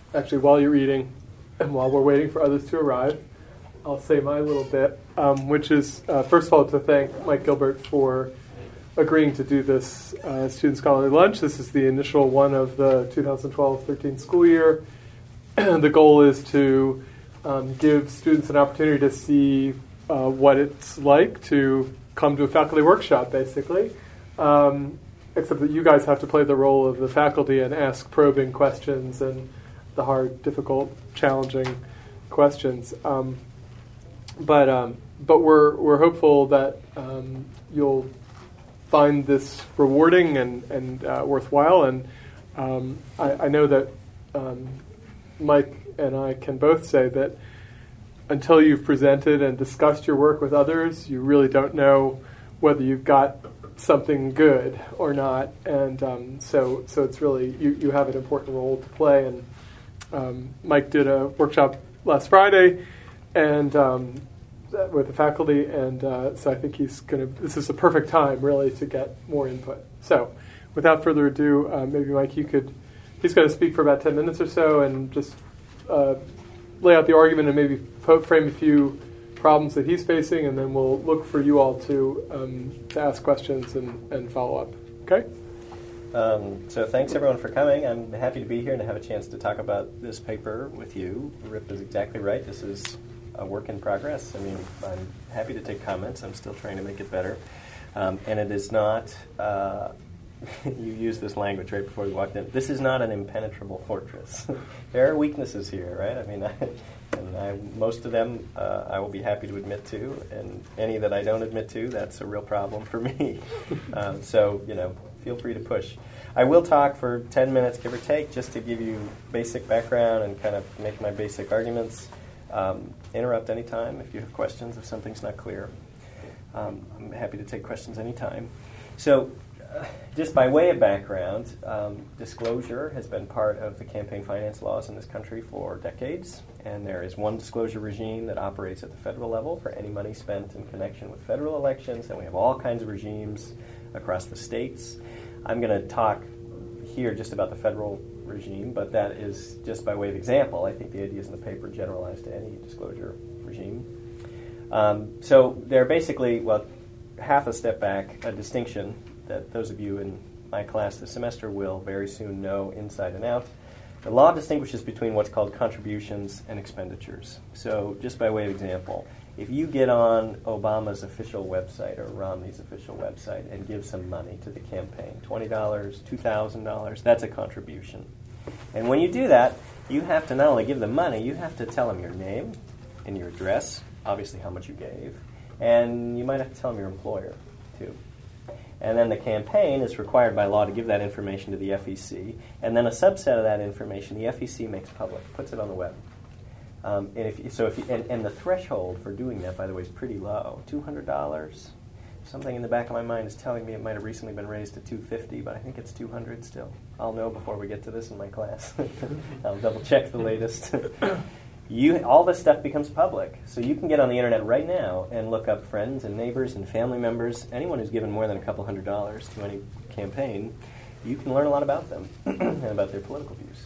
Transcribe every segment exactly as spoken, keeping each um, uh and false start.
actually, while you're eating and while we're waiting for others to arrive, I'll say my little bit, um, which is, uh, first of all, to thank Mike Gilbert for agreeing to do this uh, Student Scholarly Lunch. This is the initial one of the two thousand twelve thirteen school year. The goal is to um, give students an opportunity to see uh, what it's like to come to a faculty workshop, basically, um, except that you guys have to play the role of the faculty and ask probing questions and the hard, difficult, challenging questions. Um, but um, but we're we're hopeful that um, you'll find this rewarding and and uh, worthwhile. And um, I, I know that um, Mike and I can both say that until you've presented and discussed your work with others, you really don't know whether you've got something good or not. And um, so so it's really, you, you have an important role to play. And um, Mike did a workshop last Friday and um, with the faculty, and uh, so I think he's going to, this is a perfect time, really, to get more input. So without further ado, uh, maybe, Mike, you could, he's going to speak for about ten minutes or so and just uh, lay out the argument and maybe po- frame a few problems that he's facing, and then we'll look for you all to um, to ask questions and, and follow up. Okay? Um, so thanks, everyone, for coming. I'm happy to be here and to have a chance to talk about this paper with you. Rip is exactly right. This is a work in progress. I mean, I'm happy to take comments. I'm still trying to make it better. Um, and it is not, uh, you used this language right before we walked in, this is not an impenetrable fortress. There are weaknesses here, right? I mean, I, and I, most of them uh, I will be happy to admit to, and any that I don't admit to, that's a real problem for me. um, so, you know, feel free to push. I will talk for ten minutes, give or take, just to give you basic background and kind of make my basic arguments. Um, interrupt anytime if you have questions, if something's not clear. Um, I'm happy to take questions anytime. So, uh, just by way of background, um, disclosure has been part of the campaign finance laws in this country for decades, and there is one disclosure regime that operates at the federal level for any money spent in connection with federal elections, and we have all kinds of regimes across the states. I'm going to talk here just about the federal regime, but that is just by way of example. I think the ideas in the paper generalize to any disclosure regime. Um, so they're basically, well, half a step back, a distinction that those of you in my class this semester will very soon know inside and out. The law distinguishes between what's called contributions and expenditures. So just by way of example, if you get on Obama's official website or Romney's official website and give some money to the campaign, twenty dollars, two thousand dollars, that's a contribution. And when you do that, you have to not only give them money, you have to tell them your name and your address, obviously how much you gave, and you might have to tell them your employer, too. And then the campaign is required by law to give that information to the F E C, and then a subset of that information the F E C makes public, puts it on the web. Um, and if you, so if you, and, and the threshold for doing that, by the way, is pretty low, two hundred dollars. Something in the back of my mind is telling me it might have recently been raised to two hundred fifty dollars, but I think it's two hundred dollars still. I'll know before we get to this in my class. I'll double check the latest. You, all this stuff becomes public, so you can get on the internet right now and look up friends and neighbors and family members, anyone who's given more than a couple hundred dollars to any campaign. You can learn a lot about them and about their political views.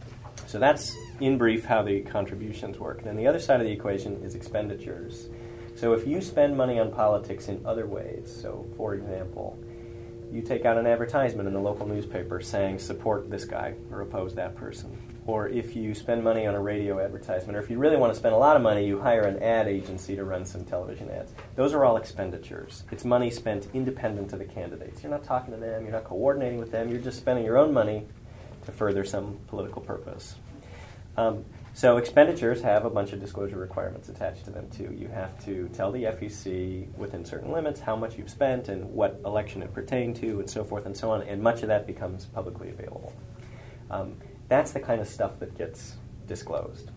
So that's, in brief, how the contributions work. And then the other side of the equation is expenditures. So if you spend money on politics in other ways, so for example, you take out an advertisement in the local newspaper saying support this guy or oppose that person. Or if you spend money on a radio advertisement, or if you really want to spend a lot of money, you hire an ad agency to run some television ads. Those are all expenditures. It's money spent independent of the candidates. You're not talking to them, you're not coordinating with them, you're just spending your own money to further some political purpose. Um, so expenditures have a bunch of disclosure requirements attached to them too. You have to tell the F E C within certain limits how much you've spent and what election it pertained to and so forth and so on, and much of that becomes publicly available. Um, that's the kind of stuff that gets disclosed.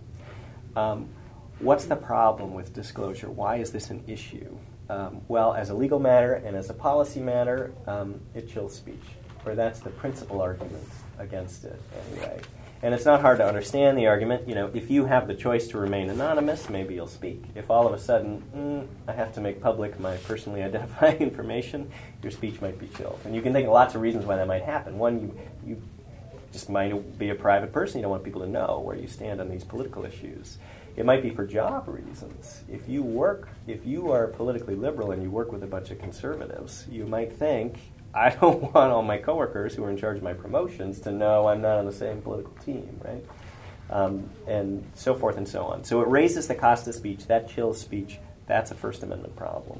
Um, what's the problem with disclosure? Why is this an issue? Um, well, as a legal matter and as a policy matter, um, it chills speech, or that's the principal argument against it anyway. And it's not hard to understand the argument. You know, if you have the choice to remain anonymous, maybe you'll speak. If all of a sudden, mm, I have to make public my personally identifying information, your speech might be chilled. And you can think of lots of reasons why that might happen. One, you, you just might be a private person. You don't want people to know where you stand on these political issues. It might be for job reasons. If you work, if you are politically liberal and you work with a bunch of conservatives, you might think, I don't want all my coworkers who are in charge of my promotions to know I'm not on the same political team, right? Um, and so forth and so on. So it raises the cost of speech. That chills speech. That's a First Amendment problem.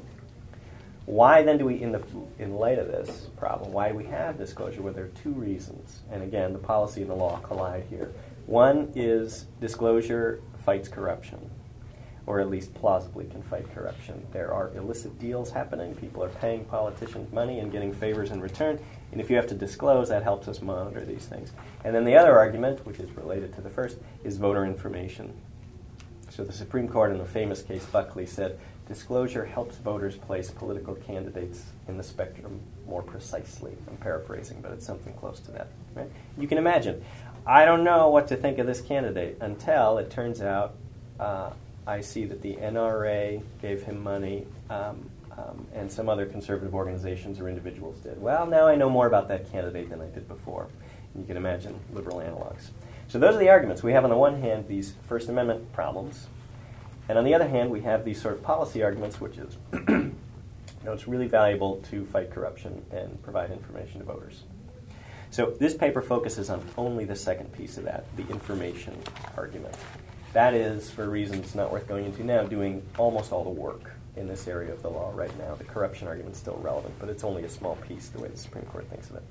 Why then do we, in the in light of this problem, why do we have disclosure? Well, there are two reasons. And again, the policy and the law collide here. One is disclosure fights corruption, or at least plausibly can fight corruption. There are illicit deals happening. People are paying politicians money and getting favors in return. And if you have to disclose, that helps us monitor these things. And then the other argument, which is related to the first, is voter information. So the Supreme Court in the famous case Buckley said, disclosure helps voters place political candidates in the spectrum more precisely. I'm paraphrasing, but it's something close to that. Right? You can imagine, I don't know what to think of this candidate until it turns out uh, I see that the N R A gave him money um, um, and some other conservative organizations or individuals did. Well, now I know more about that candidate than I did before. You can imagine liberal analogs. So those are the arguments. We have on the one hand these First Amendment problems, and on the other hand we have these sort of policy arguments, which is you know, it's really valuable to fight corruption and provide information to voters. So this paper focuses on only the second piece of that, the information argument. That is, for reasons not worth going into now, doing almost all the work in this area of the law right now. The corruption argument is still relevant, but it's only a small piece the way the Supreme Court thinks of it.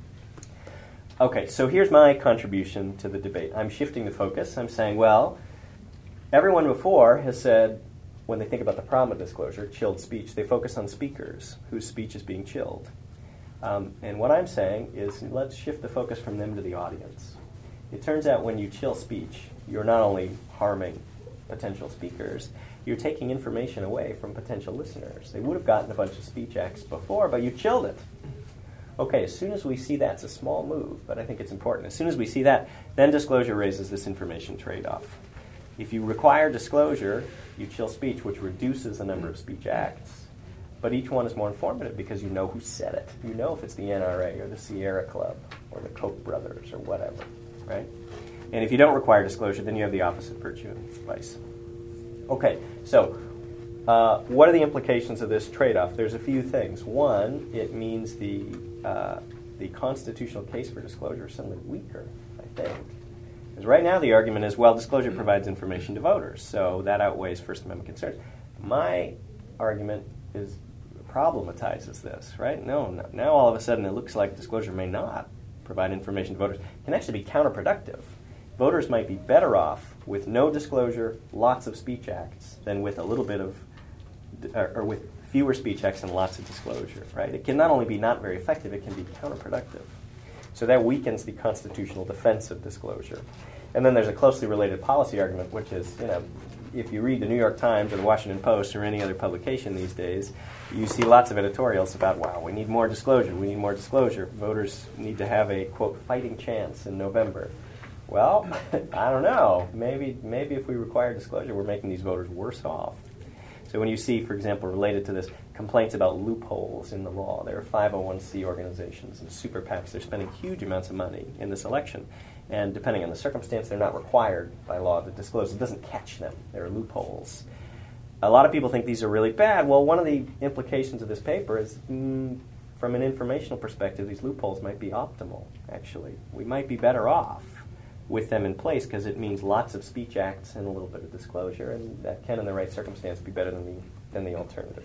Okay, so here's my contribution to the debate. I'm shifting the focus. I'm saying, well, everyone before has said, when they think about the problem of disclosure, chilled speech, they focus on speakers whose speech is being chilled. Um, and what I'm saying is, let's shift the focus from them to the audience. It turns out when you chill speech, you're not only harming potential speakers, you're taking information away from potential listeners. They would have gotten a bunch of speech acts before, but you chilled it. Okay, as soon as we see that, it's a small move, but I think it's important. As soon as we see that, then disclosure raises this information trade-off. If you require disclosure, you chill speech, which reduces the number of speech acts, but each one is more informative because you know who said it. You know if it's the N R A or the Sierra Club or the Koch brothers or whatever, right? And if you don't require disclosure, then you have the opposite virtue and vice. Okay, so uh, what are the implications of this trade-off? There's a few things. One, it means the uh, the constitutional case for disclosure is suddenly weaker, I think. Because right now the argument is, well, disclosure provides information to voters, so that outweighs First Amendment concerns. My argument is problematizes this, right? No, no, now all of a sudden it looks like disclosure may not provide information to voters. It can actually be counterproductive. Voters might be better off with no disclosure, lots of speech acts, than with a little bit of, or, or with fewer speech acts and lots of disclosure, right? It can not only be not very effective, it can be counterproductive. So that weakens the constitutional defense of disclosure. And then there's a closely related policy argument, which is, you know, if you read the New York Times or the Washington Post or any other publication these days, you see lots of editorials about, wow, we need more disclosure, we need more disclosure. Voters need to have a, quote, fighting chance in November. Well, I don't know. Maybe, maybe if we require disclosure, we're making these voters worse off. So when you see, for example, related to this, complaints about loopholes in the law, there are five oh one c organizations and super PACs. They're spending huge amounts of money in this election. And depending on the circumstance, they're not required by law to disclose. It doesn't catch them. There are loopholes. A lot of people think these are really bad. Well, one of the implications of this paper is, mm, from an informational perspective, these loopholes might be optimal, actually. We might be better off with them in place because it means lots of speech acts and a little bit of disclosure, and that can, in the right circumstance, be better than the, than the alternative.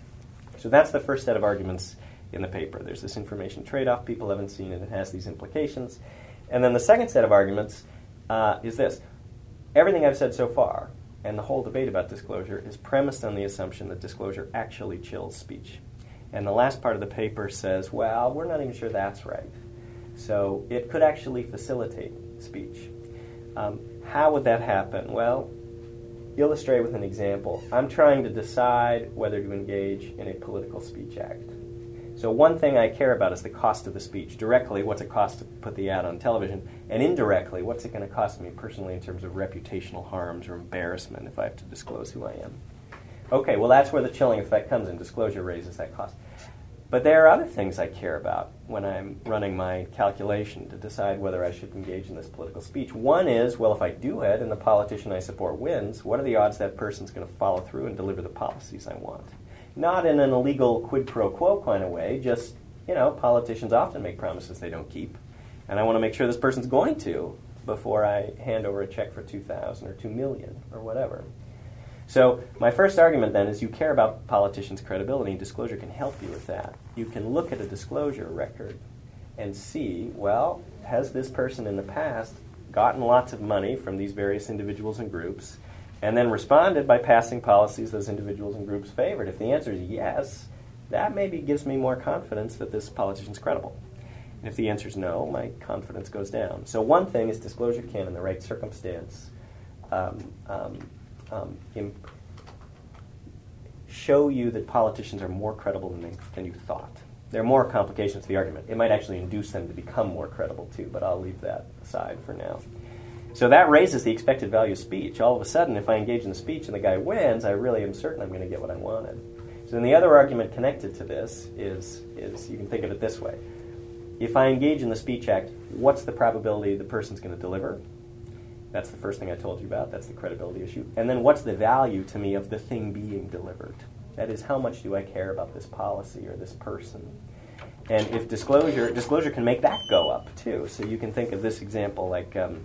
So that's the first set of arguments in the paper. There's this information trade-off. People haven't seen it. It has these implications. And then the second set of arguments uh, is this. Everything I've said so far, and the whole debate about disclosure, is premised on the assumption that disclosure actually chills speech. And the last part of the paper says, well, we're not even sure that's right. So it could actually facilitate speech. Um, how would that happen? Well, illustrate with an example. I'm trying to decide whether to engage in a political speech act. So one thing I care about is the cost of the speech. Directly, what's it cost to put the ad on television? And indirectly, what's it going to cost me personally in terms of reputational harms or embarrassment if I have to disclose who I am? Okay, well, that's where the chilling effect comes in. Disclosure raises that cost. but there are other things I care about when I'm running my calculation to decide whether I should engage in this political speech. One is, well, if I do it and the politician I support wins, what are the odds that person's going to follow through and deliver the policies I want? Not in an illegal quid pro quo kind of way, just, you know, politicians often make promises they don't keep. And I want to make sure this person's going to before I hand over a check for two thousand dollars or two million dollars or whatever. So my first argument then is you care about politicians' credibility, and disclosure can help you with that. You can look at a disclosure record and see, well, has this person in the past gotten lots of money from these various individuals and groups and then responded by passing policies those individuals and groups favored? If the answer is yes, that maybe gives me more confidence that this politician's credible. And if the answer is no, my confidence goes down. So one thing is disclosure can, in the right circumstance, um, um, um, imp- show you that politicians are more credible than, they, than you thought. There are more complications to the argument. It might actually induce them to become more credible too, but I'll leave that aside for now. So that raises the expected value of speech. All of a sudden, if I engage in the speech and the guy wins, I really am certain I'm going to get what I wanted. So then the other argument connected to this is, is you can think of it this way. If I engage in the Speech Act, what's the probability the person's going to deliver? That's the first thing I told you about. That's the credibility issue. And then what's the value to me of the thing being delivered? That is, how much do I care about this policy or this person? And if disclosure, disclosure can make that go up too. So you can think of this example like, um,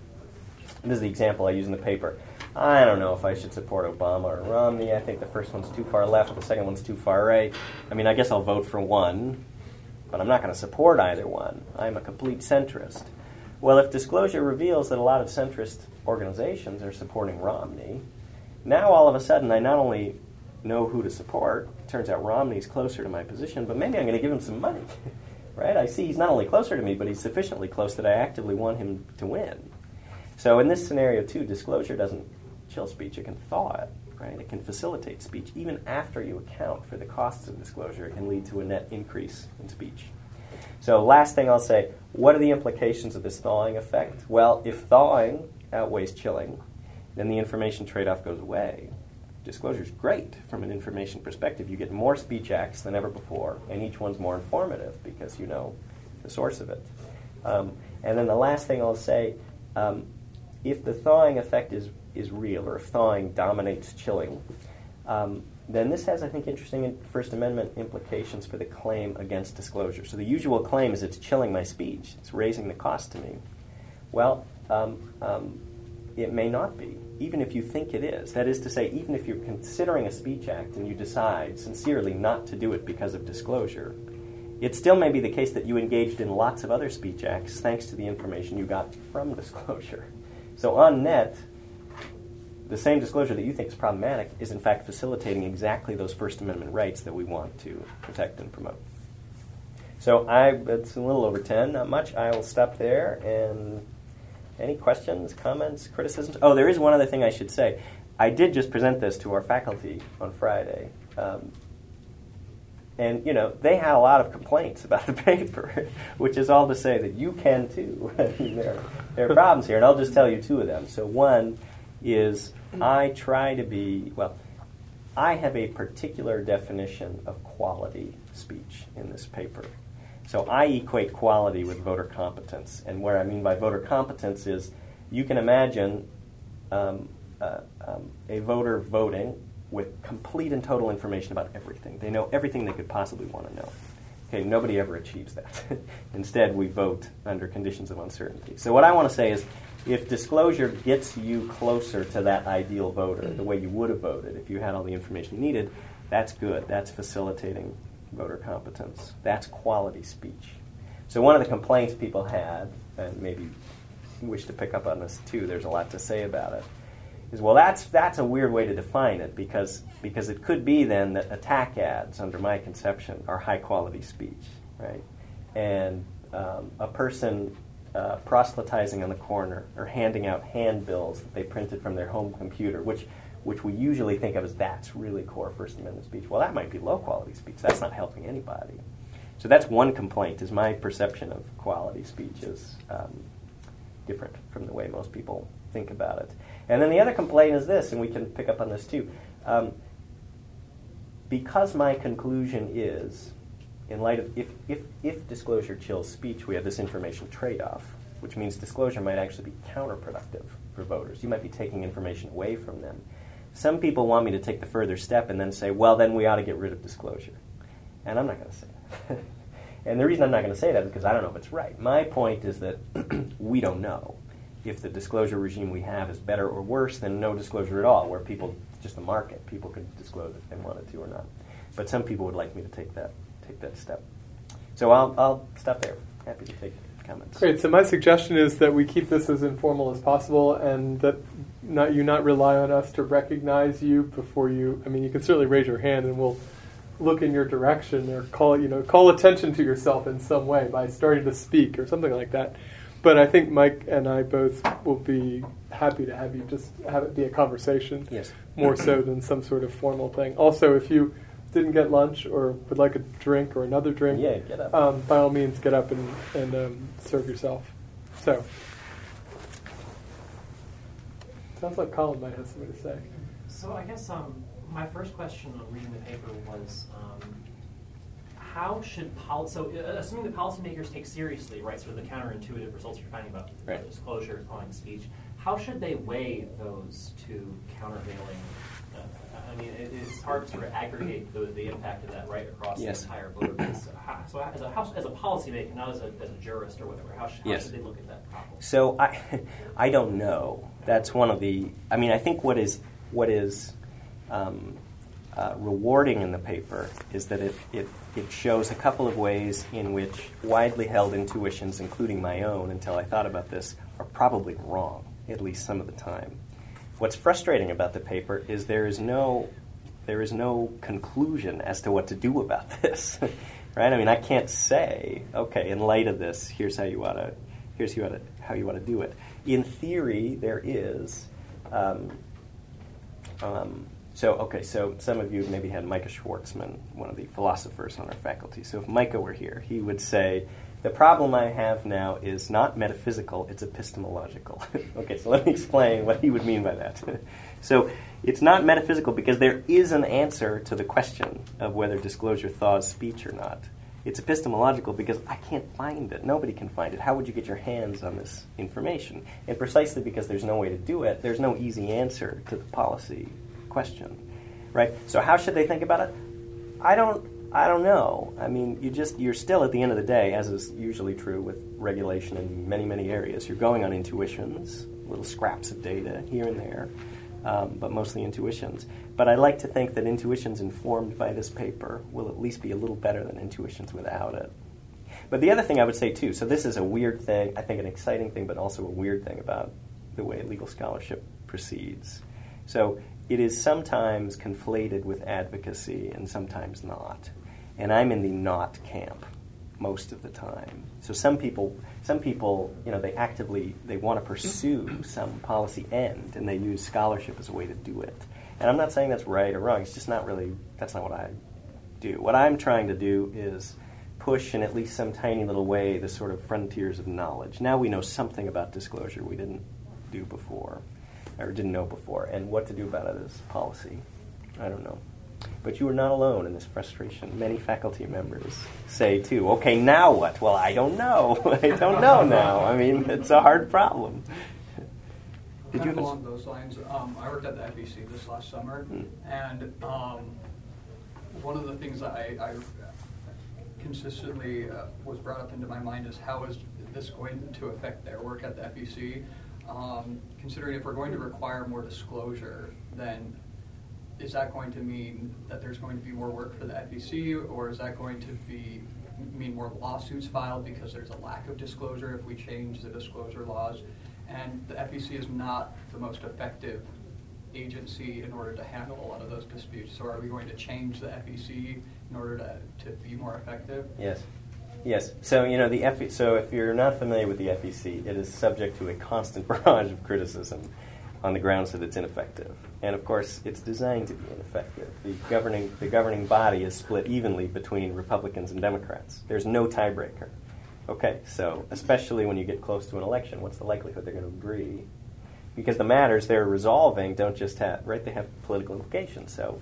this is the example I use in the paper. I don't know if I should support Obama or Romney. I think the first one's too far left, the second one's too far right. I mean, I guess I'll vote for one, but I'm not going to support either one. I'm a complete centrist. Well, if disclosure reveals that a lot of centrist organizations are supporting Romney, now all of a sudden I not only know who to support, it turns out Romney's closer to my position, but maybe I'm going to give him some money, right? I see he's not only closer to me, but he's sufficiently close that I actively want him to win. So in this scenario, too, disclosure doesn't chill speech, it can thaw it, right? It can facilitate speech. Even after you account for the costs of disclosure, it can lead to a net increase in speech. So last thing I'll say, what are the implications of this thawing effect? Well, if thawing outweighs chilling, then the information trade-off goes away. Disclosure is great from an information perspective. You get more speech acts than ever before, and each one's more informative because you know the source of it. Um, and then the last thing I'll say, um, if the thawing effect is, is real, or if thawing dominates chilling, um, then this has, I think, interesting First Amendment implications for the claim against disclosure. So the usual claim is it's chilling my speech. It's raising the cost to me. Well, um, um, it may not be, even if you think it is. That is to say, even if you're considering a speech act and you decide sincerely not to do it because of disclosure, it still may be the case that you engaged in lots of other speech acts thanks to the information you got from disclosure. So on net, the same disclosure that you think is problematic is in fact facilitating exactly those First Amendment rights that we want to protect and promote. So I, it's a little over ten, not much. I will stop there. And any questions, comments, criticisms? Oh, there is one other thing I should say. I did just present this to our faculty on Friday. Um, and, you know, they had a lot of complaints about the paper, which is all to say that you can too. there, there are problems here, and I'll just tell you two of them. So one is I try to be, well, I have a particular definition of quality speech in this paper. So I equate quality with voter competence. And what I mean by voter competence is you can imagine um, uh, um, a voter voting with complete and total information about everything. They know everything they could possibly want to know. Okay, nobody ever achieves that. Instead, we vote under conditions of uncertainty. So what I want to say is, if disclosure gets you closer to that ideal voter, the way you would have voted if you had all the information you needed, that's good. That's facilitating voter competence. That's quality speech. So one of the complaints people had, and maybe you wish to pick up on this too, there's a lot to say about it, is, well, that's that's a weird way to define it, because because it could be then that attack ads, under my conception, are high-quality speech, right? And um, a person uh, proselytizing on the corner or handing out handbills that they printed from their home computer, which which we usually think of as that's really core First Amendment speech. Well, that might be low-quality speech. That's not helping anybody. So that's one complaint, is my perception of quality speech is um, different from the way most people think about it. And then the other complaint is this, and we can pick up on this too. Um, because my conclusion is in light of if, if, if disclosure chills speech, we have this information trade-off, which means disclosure might actually be counterproductive for voters. You might be taking information away from them. Some people want me to take the further step and then say, well, then we ought to get rid of disclosure. And I'm not going to say that. And the reason I'm not going to say that is because I don't know if it's right. My point is that we don't know if the disclosure regime we have is better or worse than no disclosure at all, where people, just the market, people could disclose if they wanted to or not. But some people would like me to take that take that step. So I'll, I'll stop there. Happy to take comments. Great. So my suggestion is that we keep this as informal as possible, and that not you not rely on us to recognize you before you. I mean, you can certainly raise your hand, and we'll look in your direction or call you know call attention to yourself in some way by starting to speak or something like that. But I think Mike and I both will be happy to have you just have it be a conversation, yes, more so than some sort of formal thing. Also, if you didn't get lunch or would like a drink or another drink, yeah, get up. Um, by all means, get up and, and um, serve yourself. So, sounds like Colin might have something to say. So I guess um, my first question on reading the paper was, um, how should policy, so uh, assuming that policymakers take seriously, right, sort of the counterintuitive results you're finding about right. disclosure, calling speech, how should they weigh those two countervailing? Uh, I mean, it, it's hard to sort of aggregate the, the impact of that right across yes. the entire voter base. So, how, so as a how, as a policymaker, not as a, as a jurist or whatever, how, should, how yes. should they look at that problem? So I, I don't know. That's one of the. I mean, I think what is what is um, uh, rewarding in the paper is that it, it it shows a couple of ways in which widely held intuitions, including my own, until I thought about this, are probably wrong, at least some of the time. What's frustrating about the paper is there is no there is no conclusion as to what to do about this, right? I mean, I can't say, okay, in light of this, here's how you ought to here's how you ought to, how you ought to do it. In theory, there is. Um, um, so, okay, so some of you maybe had Micah Schwartzman, one of the philosophers on our faculty. So if Micah were here, he would say, the problem I have now is not metaphysical, it's epistemological. Okay, so let me explain what he would mean by that. So it's not metaphysical because there is an answer to the question of whether disclosure thaws speech or not. It's epistemological because I can't find it. Nobody can find it. How would you get your hands on this information? And precisely because there's no way to do it, there's no easy answer to the policy question, right? So how should they think about it? I don't I don't know. I mean, you just, you're still at the end of the day, as is usually true with regulation in many, many areas, you're going on intuitions, little scraps of data here and there, um, but mostly intuitions. But I like to think that intuitions informed by this paper will at least be a little better than intuitions without it. But the other thing I would say, too, so this is a weird thing, I think an exciting thing, but also a weird thing about the way legal scholarship proceeds. So it is sometimes conflated with advocacy and sometimes not. And I'm in the not camp most of the time. So some people, some people, you know, they actively, they want to pursue some policy end, and they use scholarship as a way to do it. And I'm not saying that's right or wrong. It's just not really, that's not what I do. What I'm trying to do is push in at least some tiny little way the sort of frontiers of knowledge. Now we know something about disclosure we didn't do before, or didn't know before. And what to do about it is policy. I don't know. But you are not alone in this frustration. Many faculty members say, too, okay, now what? Well, I don't know. I don't know now. I mean, it's a hard problem. Did kind you of along those lines, um, I worked at the F E C this last summer, mm. and um, one of the things that I, I consistently uh, was brought up into my mind is how is this going to affect their work at the F E C? Um, considering if we're going to require more disclosure, then is that going to mean that there's going to be more work for the F E C, or is that going to be mean more lawsuits filed because there's a lack of disclosure if we change the disclosure laws? And the F E C is not the most effective agency in order to handle a lot of those disputes. So are we going to change the F E C in order to, to be more effective? Yes. Yes. So, you know, the F E C, so if you're not familiar with the F E C, it is subject to a constant barrage of criticism on the grounds that it's ineffective. And of course, it's designed to be ineffective. The governing the governing body is split evenly between Republicans and Democrats. There's no tiebreaker. Okay, so especially when you get close to an election, what's the likelihood they're going to agree? Because the matters they're resolving don't just have, right, they have political implications. So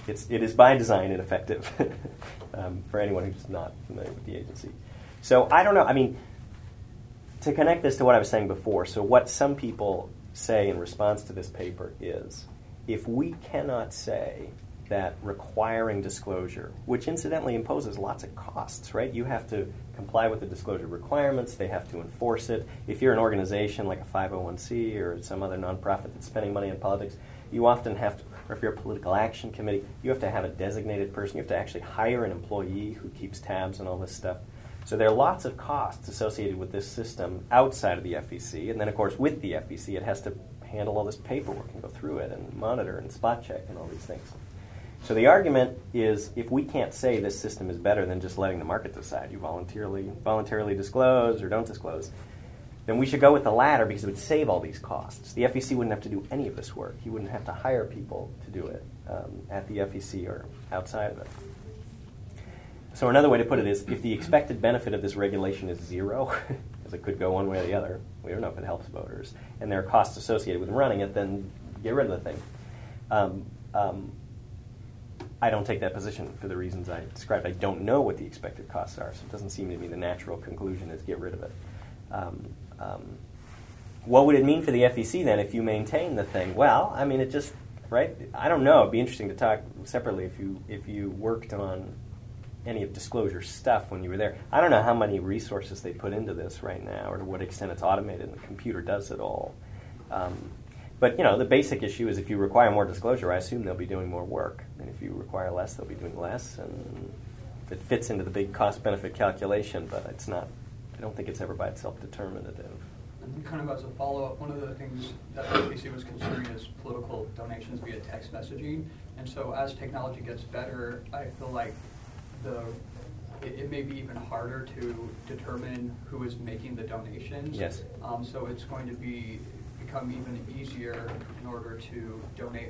it's, it is by design ineffective um, for anyone who's not familiar with the agency. So I don't know. I mean, to connect this to what I was saying before, so what some people say in response to this paper is, if we cannot say that requiring disclosure, which incidentally imposes lots of costs, right? You have to comply with the disclosure requirements. They have to enforce it. If you're an organization like a five oh one c or some other nonprofit that's spending money on politics, you often have to, or if you're a political action committee, you have to have a designated person. You have to actually hire an employee who keeps tabs on all this stuff. So there are lots of costs associated with this system outside of the F E C. And then, of course, with the F E C, it has to handle all this paperwork and go through it and monitor and spot check and all these things. So the argument is, if we can't say this system is better than just letting the market decide, you voluntarily voluntarily disclose or don't disclose, then we should go with the latter because it would save all these costs. The F E C wouldn't have to do any of this work. You wouldn't have to hire people to do it um, at the F E C or outside of it. So another way to put it is, if the expected benefit of this regulation is zero, because it could go one way or the other, we don't know if it helps voters, and there are costs associated with running it, then get rid of the thing. Um, um, I don't take that position for the reasons I described. I don't know what the expected costs are, so it doesn't seem to me the natural conclusion is get rid of it. Um, um, what would it mean for the F E C then if you maintain the thing? Well, I mean, it just, right? I don't know. It'd be interesting to talk separately if you if you worked on any of disclosure stuff when you were there. I don't know how many resources they put into this right now or to what extent it's automated and the computer does it all. Um, But, you know, the basic issue is if you require more disclosure, I assume they'll be doing more work. And if you require less, they'll be doing less. And it fits into the big cost-benefit calculation, but it's not, I don't think it's ever by itself determinative. And kind of as a follow-up, one of the things that the F E C was considering is political donations via text messaging. And so as technology gets better, I feel like the it, it may be even harder to determine who is making the donations. Yes. Um, so it's going to be become even easier in order to donate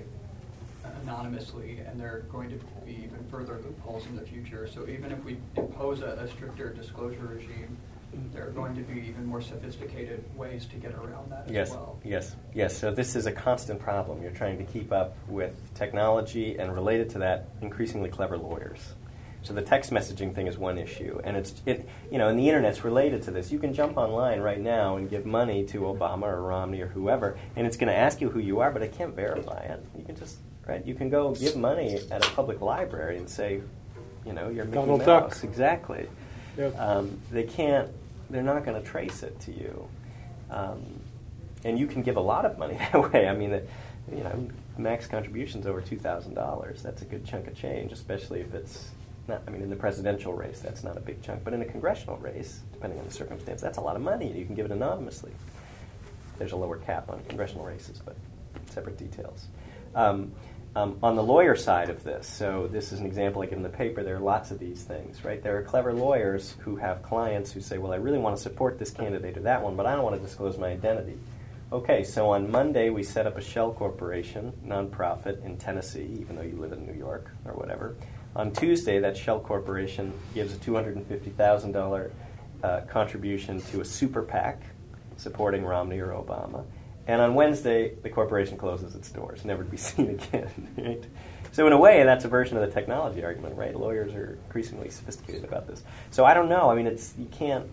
anonymously, and there are going to be even further loopholes in the future. So even if we impose a, a stricter disclosure regime, there are going to be even more sophisticated ways to get around that yes, as well. Yes, yes. So this is a constant problem. You're trying to keep up with technology, and related to that, increasingly clever lawyers. So the text messaging thing is one issue, and it's it you know, and the internet's related to this. You can jump online right now and give money to Obama or Romney or whoever, and it's going to ask you who you are, but it can't verify it. You can just right. You can go give money at a public library and say, you know, you're Mickey Donald Mouse. Duck. Exactly. Yep. Um, they can't. They're not going to trace it to you, um, and you can give a lot of money that way. I mean, the, you know, max contributions over two thousand dollars. That's a good chunk of change, especially if it's. Not, I mean, in the presidential race, that's not a big chunk. But in a congressional race, depending on the circumstance, that's a lot of money. You can give it anonymously. There's a lower cap on congressional races, but separate details. Um, um, on the lawyer side of this, so this is an example I give in the paper, there are lots of these things, right? There are clever lawyers who have clients who say, well, I really want to support this candidate or that one, but I don't want to disclose my identity. Okay, so on Monday, we set up a shell corporation, nonprofit, in Tennessee, even though you live in New York or whatever. On Tuesday, that shell corporation gives a two hundred fifty thousand dollars uh, contribution to a super PAC supporting Romney or Obama. And on Wednesday, the corporation closes its doors, never to be seen again. Right? So in a way, that's a version of the technology argument, right? Lawyers are increasingly sophisticated about this. So I don't know. I mean, it's you can't...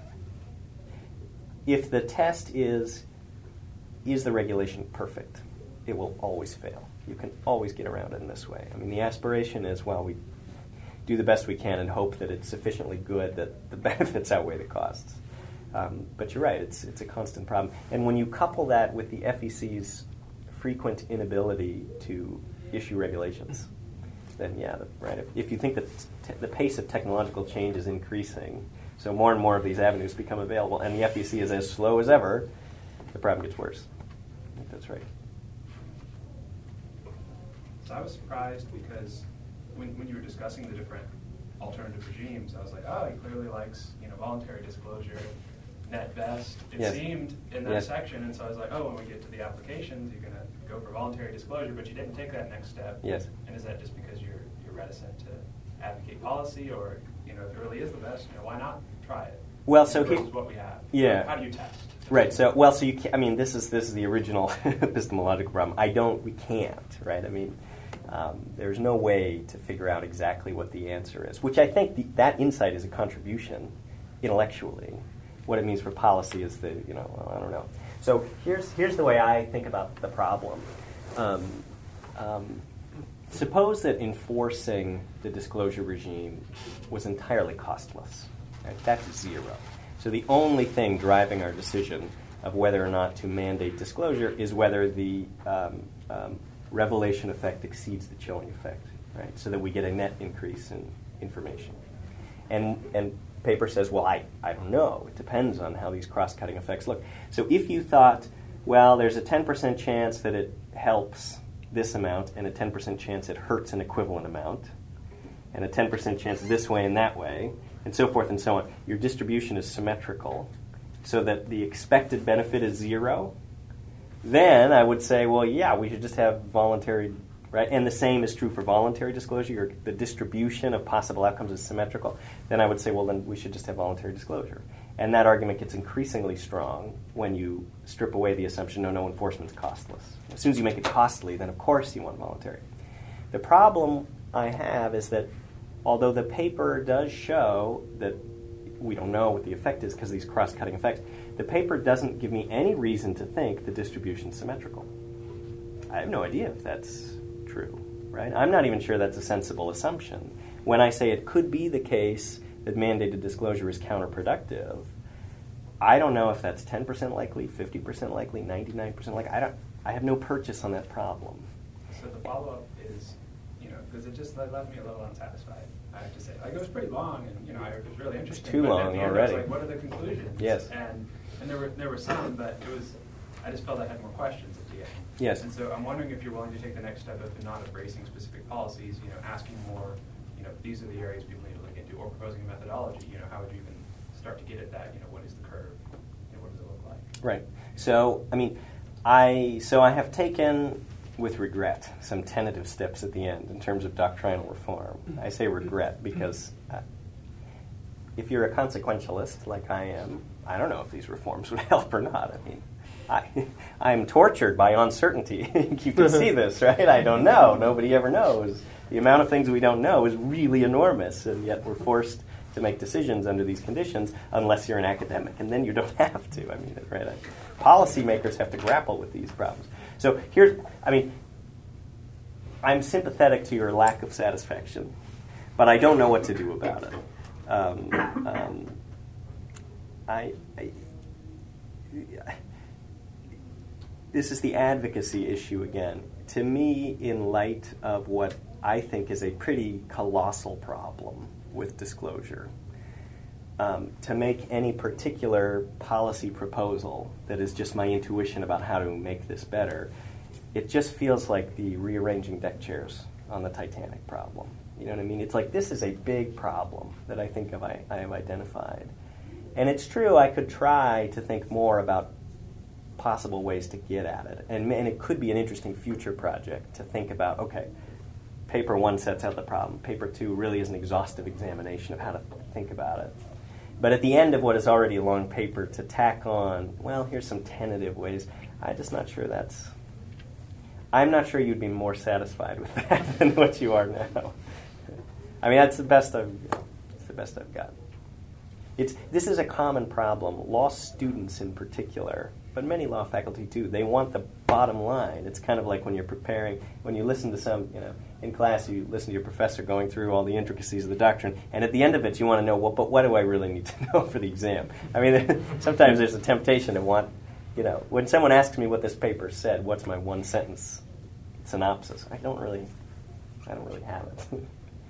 If the test is, is the regulation perfect, it will always fail. You can always get around it in this way. I mean, the aspiration is, well, we do the best we can and hope that it's sufficiently good that the benefits outweigh the costs. Um, but you're right, it's it's a constant problem. And when you couple that with the F E C's frequent inability to issue regulations, then yeah, the, right. If, if you think that t- the pace of technological change is increasing, so more and more of these avenues become available, and the F E C is as slow as ever, the problem gets worse. I think that's right. So I was surprised because when, when you were discussing the different alternative regimes, I was like, oh, he clearly likes, you know, voluntary disclosure, net vest. It Yes. seemed in that Yes. section, and so I was like, oh, when we get to the applications, you're going to go for voluntary disclosure, but you didn't take that next step. Yes. And is that just because you're you're reticent to advocate policy, or, you know, if it really is the best, you know, why not try it? Well, so versus he- what we have. Yeah. How do you test? Right. So, well, so you. Can, I mean, this is this is the original epistemological problem. I don't. We can't. Right. I mean, Um, there's no way to figure out exactly what the answer is, which I think the, that insight is a contribution intellectually. What it means for policy is the, you know, well, I don't know. So here's, here's the way I think about the problem. Um, um, suppose that enforcing the disclosure regime was entirely costless. Right? That's zero. So the only thing driving our decision of whether or not to mandate disclosure is whether the um, um, revelation effect exceeds the chilling effect, right? So that we get a net increase in information. And and paper says, well, I, I don't know. It depends on how these cross-cutting effects look. So if you thought, well, there's a ten percent chance that it helps this amount and a ten percent chance it hurts an equivalent amount, and a ten percent chance this way and that way, and so forth and so on, your distribution is symmetrical so that the expected benefit is zero, then I would say, well, yeah, we should just have voluntary, right? And the same is true for voluntary disclosure. Your, the distribution of possible outcomes is symmetrical. Then I would say, well, then we should just have voluntary disclosure. And that argument gets increasingly strong when you strip away the assumption, no, no, enforcement's costless. As soon as you make it costly, then of course you want voluntary. The problem I have is that although the paper does show that we don't know what the effect is because of these cross-cutting effects, the paper doesn't give me any reason to think the distribution's symmetrical. I have no idea if that's true, right? I'm not even sure that's a sensible assumption. When I say it could be the case that mandated disclosure is counterproductive, I don't know if that's ten percent likely, fifty percent likely, ninety-nine percent likely. I don't. I have no purchase on that problem. So the follow-up is, you know, because it just left me a little unsatisfied, I have to say. Like, it was pretty long, and, you know, it was really interesting. It's too but long at the end, already. I was like, what are the conclusions? Yes. And and there were there were some, but it was, I just felt I had more questions at the end. Yes. And so I'm wondering if you're willing to take the next step of not embracing specific policies, you know, asking more, you know, these are the areas people need to look into, or proposing a methodology, you know, how would you even start to get at that, you know, what is the curve, you know, what does it look like? Right. So, I mean, I so I have taken, with regret, some tentative steps at the end in terms of doctrinal reform. I say regret because uh, if you're a consequentialist like I am, I don't know if these reforms would help or not. I mean, I, I'm tortured by uncertainty. You can see this, right? I don't know. Nobody ever knows. The amount of things we don't know is really enormous, and yet we're forced to make decisions under these conditions unless you're an academic, and then you don't have to. I mean, right? Policymakers have to grapple with these problems. So here's, I mean, I'm sympathetic to your lack of satisfaction, but I don't know what to do about it. Um, um, I, I, this is the advocacy issue again. To me, in light of what I think is a pretty colossal problem with disclosure, um, to make any particular policy proposal that is just my intuition about how to make this better, it just feels like the rearranging deck chairs on the Titanic problem. You know what I mean? It's like, this is a big problem that I think of, I, I have identified. And it's true, I could try to think more about possible ways to get at it. And, and it could be an interesting future project to think about, okay, paper one sets out the problem. Paper two really is an exhaustive examination of how to think about it. But at the end of what is already a long paper, to tack on, well, here's some tentative ways, I'm just not sure that's... I'm not sure you'd be more satisfied with that than what you are now. I mean, that's the best I've, that's the best I've got. It's, this is a common problem. Law students in particular, but many law faculty too, they want the bottom line. It's kind of like when you're preparing, when you listen to some, you know, in class you listen to your professor going through all the intricacies of the doctrine, and at the end of it you want to know, well, but what do I really need to know for the exam? I mean, sometimes there's a temptation to want, you know, when someone asks me what this paper said, what's my one sentence synopsis? I don't really, I don't really have it.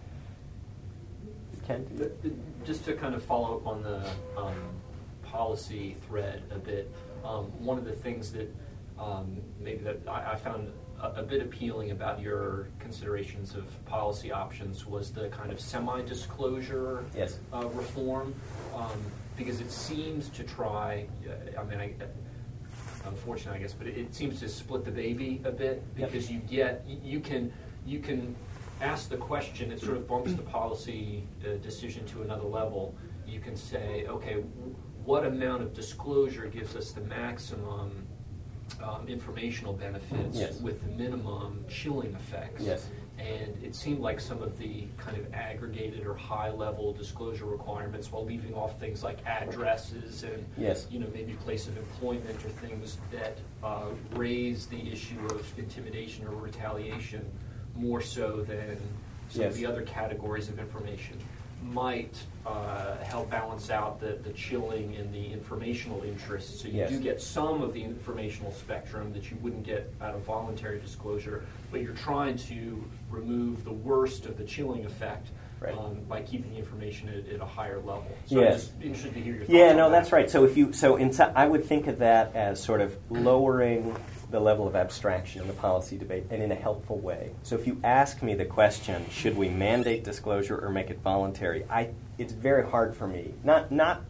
Ken? Just to kind of follow up on the um, policy thread a bit, um, one of the things that um, maybe that I, I found a, a bit appealing about your considerations of policy options was the kind of semi-disclosure yes. uh, reform, um, because it seems to try, I mean, I, unfortunately, I guess, but it, it seems to split the baby a bit, because yep. you get, you can, you can ask the question, it sort of bumps the policy uh, decision to another level. You can say, okay, w- what amount of disclosure gives us the maximum um, informational benefits Yes. with the minimum chilling effects. Yes. And it seemed like some of the kind of aggregated or high-level disclosure requirements, while leaving off things like addresses and Yes. you know maybe place of employment or things that uh, raise the issue of intimidation or retaliation more so than some Yes. of the other categories of information, might uh, help balance out the, the chilling and the informational interests. So you Yes. do get some of the informational spectrum that you wouldn't get out of voluntary disclosure, but you're trying to remove the worst of the chilling effect Right. um, by keeping the information at, at a higher level. So Yes. I'm just interested to hear your thoughts Yeah, on no, that. that's right. So if you so inside, I would think of that as sort of lowering the level of abstraction in the policy debate, and in a helpful way. So if you ask me the question, should we mandate disclosure or make it voluntary, I it's very hard for me. Not not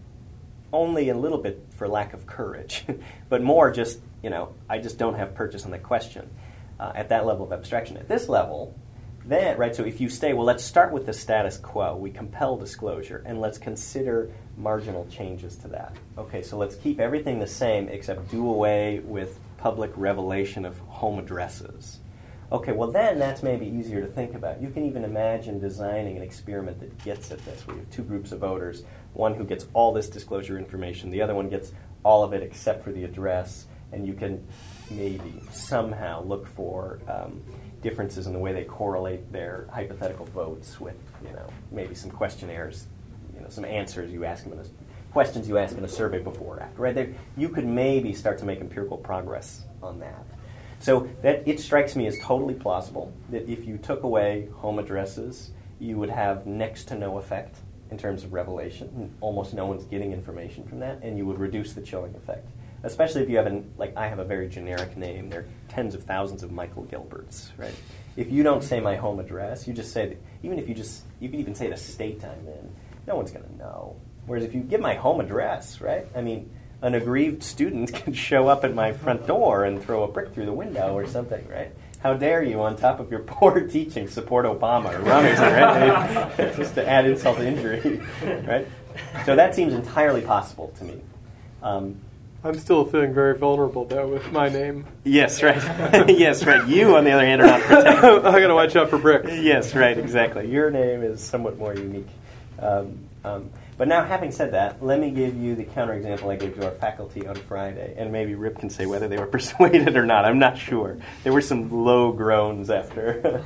only a little bit for lack of courage, but more just, you know, I just don't have purchase on the question uh, at that level of abstraction. At this level, then, right, so if you stay, well, let's start with the status quo. We compel disclosure, and let's consider marginal changes to that. Okay, so let's keep everything the same except do away with public revelation of home addresses. Okay, well then that's maybe easier to think about. You can even imagine designing an experiment that gets at this, where you have two groups of voters, one who gets all this disclosure information, the other one gets all of it except for the address, and you can maybe somehow look for um, differences in the way they correlate their hypothetical votes with, you know, maybe some questionnaires, you know, some answers you ask them in a, questions you ask in a survey before or after, right? There, you could maybe start to make empirical progress on that. So that it strikes me as totally plausible that if you took away home addresses, you would have next to no effect in terms of revelation. Almost no one's getting information from that, and you would reduce the chilling effect. Especially if you have an, like I have a very generic name. There are tens of thousands of Michael Gilberts, right? If you don't say my home address, you just say, that, even if you just, you can even say the state I'm in, no one's going to know. Whereas if you give my home address, right? I mean, an aggrieved student can show up at my front door and throw a brick through the window or something, right? How dare you, on top of your poor teaching, support Obama or Romney, right? I mean, just to add insult to injury, right? So that seems entirely possible to me. Um, I'm still feeling very vulnerable, though, with my name. yes, right. yes, right. You, on the other hand, are not protected. I got to watch out for bricks. Yes, right, exactly. Your name is somewhat more unique. Um, um, but now, having said that, let me give you the counterexample I gave to our faculty on Friday, and maybe Rip can say whether they were persuaded or not. I'm not sure. There were some low groans after.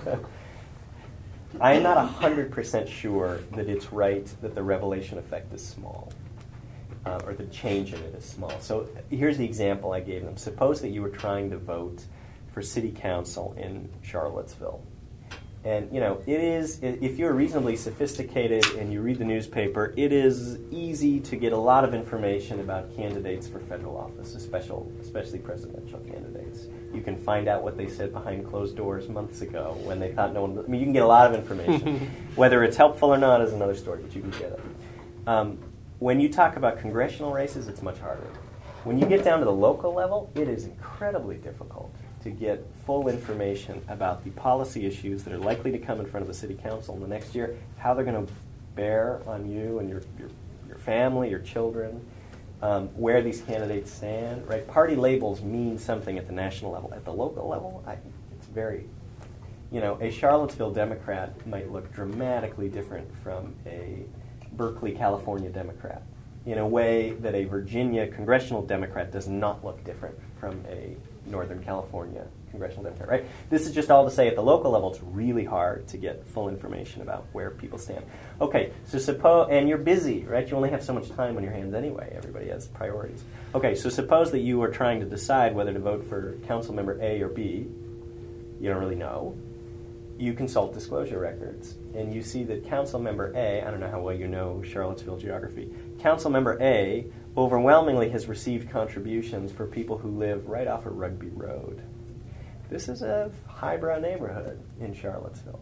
I am not one hundred percent sure that it's right that the revelation effect is small, uh, or the change in it is small. So here's the example I gave them. Suppose that you were trying to vote for city council in Charlottesville. And, you know, it is, if you're reasonably sophisticated and you read the newspaper, it is easy to get a lot of information about candidates for federal office, especially, especially presidential candidates. You can find out what they said behind closed doors months ago when they thought no one, I mean, you can get a lot of information. Whether it's helpful or not is another story, but you can get it. Um, when you talk about congressional races, it's much harder. When you get down to the local level, it is incredibly difficult to get full information about the policy issues that are likely to come in front of the city council in the next year, how they're going to bear on you and your, your, your family, your children, um, where these candidates stand, right? Party labels mean something at the national level. At the local level, I, it's very, you know, a Charlottesville Democrat might look dramatically different from a Berkeley, California Democrat in a way that a Virginia congressional Democrat does not look different from a Northern California congressional Democrat, right? This is just all to say at the local level, it's really hard to get full information about where people stand. Okay, so suppose, and you're busy, right? You only have so much time on your hands anyway. Everybody has priorities. Okay, so suppose that you are trying to decide whether to vote for council member A or B. You don't really know. You consult disclosure records, and you see that council member A, I don't know how well you know Charlottesville geography, council member A overwhelmingly has received contributions for people who live right off of Rugby Road. This is a highbrow neighborhood in Charlottesville.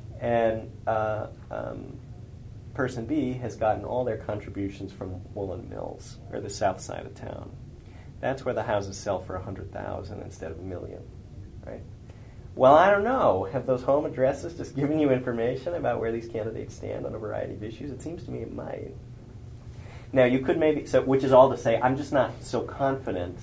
And uh, um, person B has gotten all their contributions from Woolen Mills, or the south side of town. That's where the houses sell for one hundred thousand dollars instead of a million, right? Well, I don't know. Have those home addresses just given you information about where these candidates stand on a variety of issues? It seems to me it might. Now, you could maybe, so which is all to say, I'm just not so confident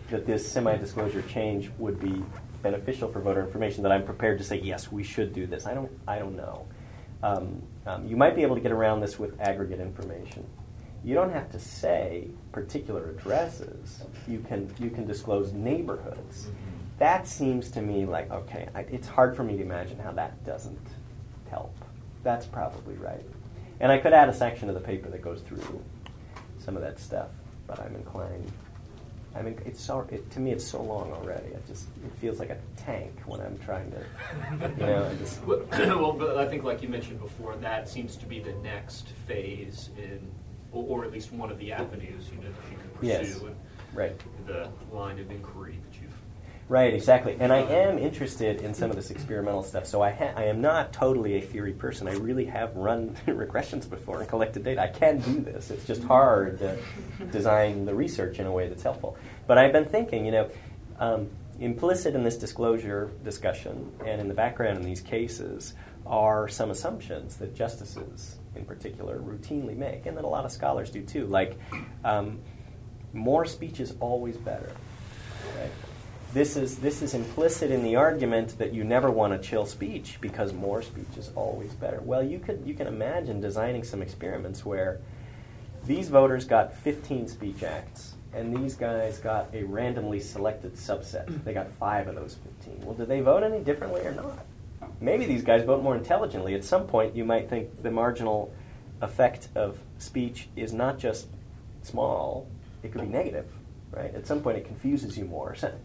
that this semi-disclosure change would be beneficial for voter information, that I'm prepared to say, yes, we should do this. I don't, I don't know. Um, um, you might be able to get around this with aggregate information. You don't have to say particular addresses. You can, you can disclose neighborhoods. Mm-hmm. That seems to me like, okay, I, it's hard for me to imagine how that doesn't help. That's probably right. And I could add a section of the paper that goes through some of that stuff, but I'm inclined. I mean, it's so, it, to me, it's so long already. It just it feels like a tank when I'm trying to, you know. I just well, but I think, like you mentioned before, that seems to be the next phase in, or, or at least one of the avenues, you know, that you can pursue. Yes. And right. The line of inquiry that you've. Right, exactly. And I am interested in some of this experimental stuff. So I, ha- I am not totally a theory person. I really have run regressions before and collected data. I can do this. It's just hard to design the research in a way that's helpful. But I've been thinking, you know, um, implicit in this disclosure discussion and in the background in these cases are some assumptions that justices in particular routinely make, and that a lot of scholars do too. Like, um, more speech is always better. Right? This is this is implicit in the argument that you never want to chill speech because more speech is always better. Well, you could you can imagine designing some experiments where these voters got fifteen speech acts, and these guys got a randomly selected subset. They got five of those fifteen. Well, do they vote any differently or not? Maybe these guys vote more intelligently. At some point, you might think the marginal effect of speech is not just small; it could be negative, right? At some point, it confuses you more. So,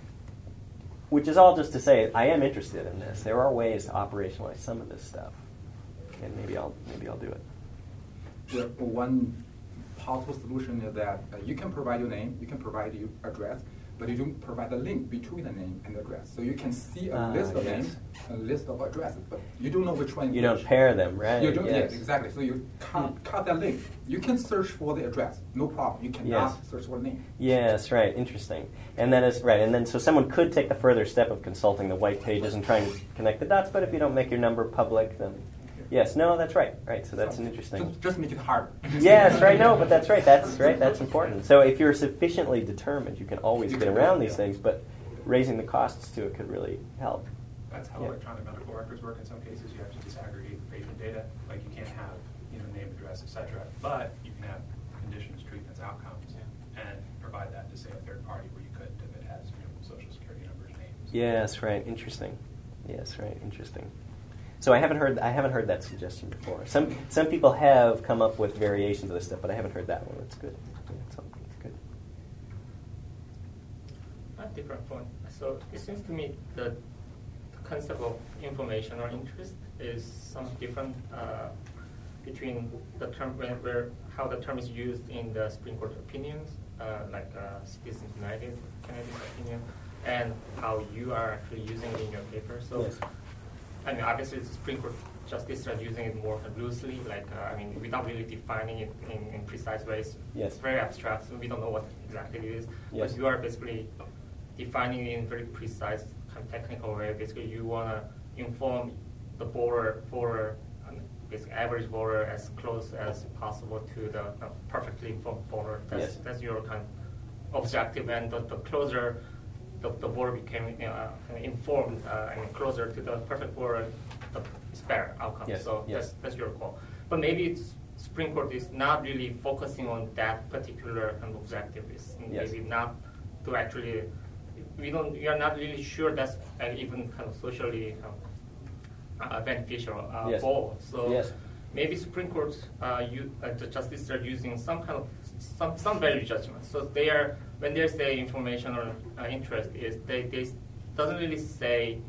which is all just to say, I am interested in this. There are ways to operationalize some of this stuff, and maybe I'll maybe I'll do it. Well, one possible solution is that uh, you can provide your name, you can provide your address, but you don't provide a link between the name and the address. So you can see a Uh, list of yes. names, a list of addresses, but you don't know which one. You which. don't pair them, right? You don't, Yes. yes, exactly. So you can't cut that link. You can search for the address, no problem. You cannot Yes. search for the name. Yes, right. Interesting. And that is right. And then so someone could take the further step of consulting the white pages and trying to connect the dots. But if you don't make your number public, then yes, no, that's right. Right. So that's an interesting. Just, just make it hard. Yes, right. No, but that's right. That's right. That's important. So if you're sufficiently determined, you can always get around these things. But raising the costs to it could really help. That's how Yeah. electronic medical records work. In some cases, you have to disaggregate patient data. Like you can't have, you know, name, address, et cetera. But you can have conditions, treatments, outcomes, and provide that to say a third party where you could if it has, you know, social security numbers, names. Yes, right. Interesting. Yes, right. Interesting. So I haven't heard I haven't heard that suggestion before. Some some people have come up with variations of this stuff, but I haven't heard that one. It's good. Yeah, so it's good. A different point. So it seems to me that the concept of information or interest is some different uh, between the term where, where how the term is used in the Supreme Court opinions, uh, like uh, Citizens United Canadian opinion, and how you are actually using it in your paper. So. Yes. I mean, obviously, the Supreme Court justices are using it more loosely, like, uh, I mean, without really defining it in, in precise ways. Yes. It's very abstract, so we don't know what exactly it is. Yes. But you are basically defining it in a very precise, kind of technical way. Basically, you want to inform the voter, voter, um, basically average voter, as close as possible to the uh, perfectly informed voter. That's, Yes. that's your kind of objective, and the, the closer the, the voter became uh, informed uh, and closer to the perfect voter, the it's better outcome. Yes, So yes. that's that's your call. But maybe it's, Supreme Court is not really focusing on that particular kind of objective. It's Yes. maybe not to actually. We don't. We are not really sure that's uh, even kind of socially um, uh, beneficial uh, Yes. goal. So Yes. maybe Supreme Court, uh, you, uh, the justices are using some kind of some some value judgment. So they are when they say information or uh, interest is they they doesn't really say.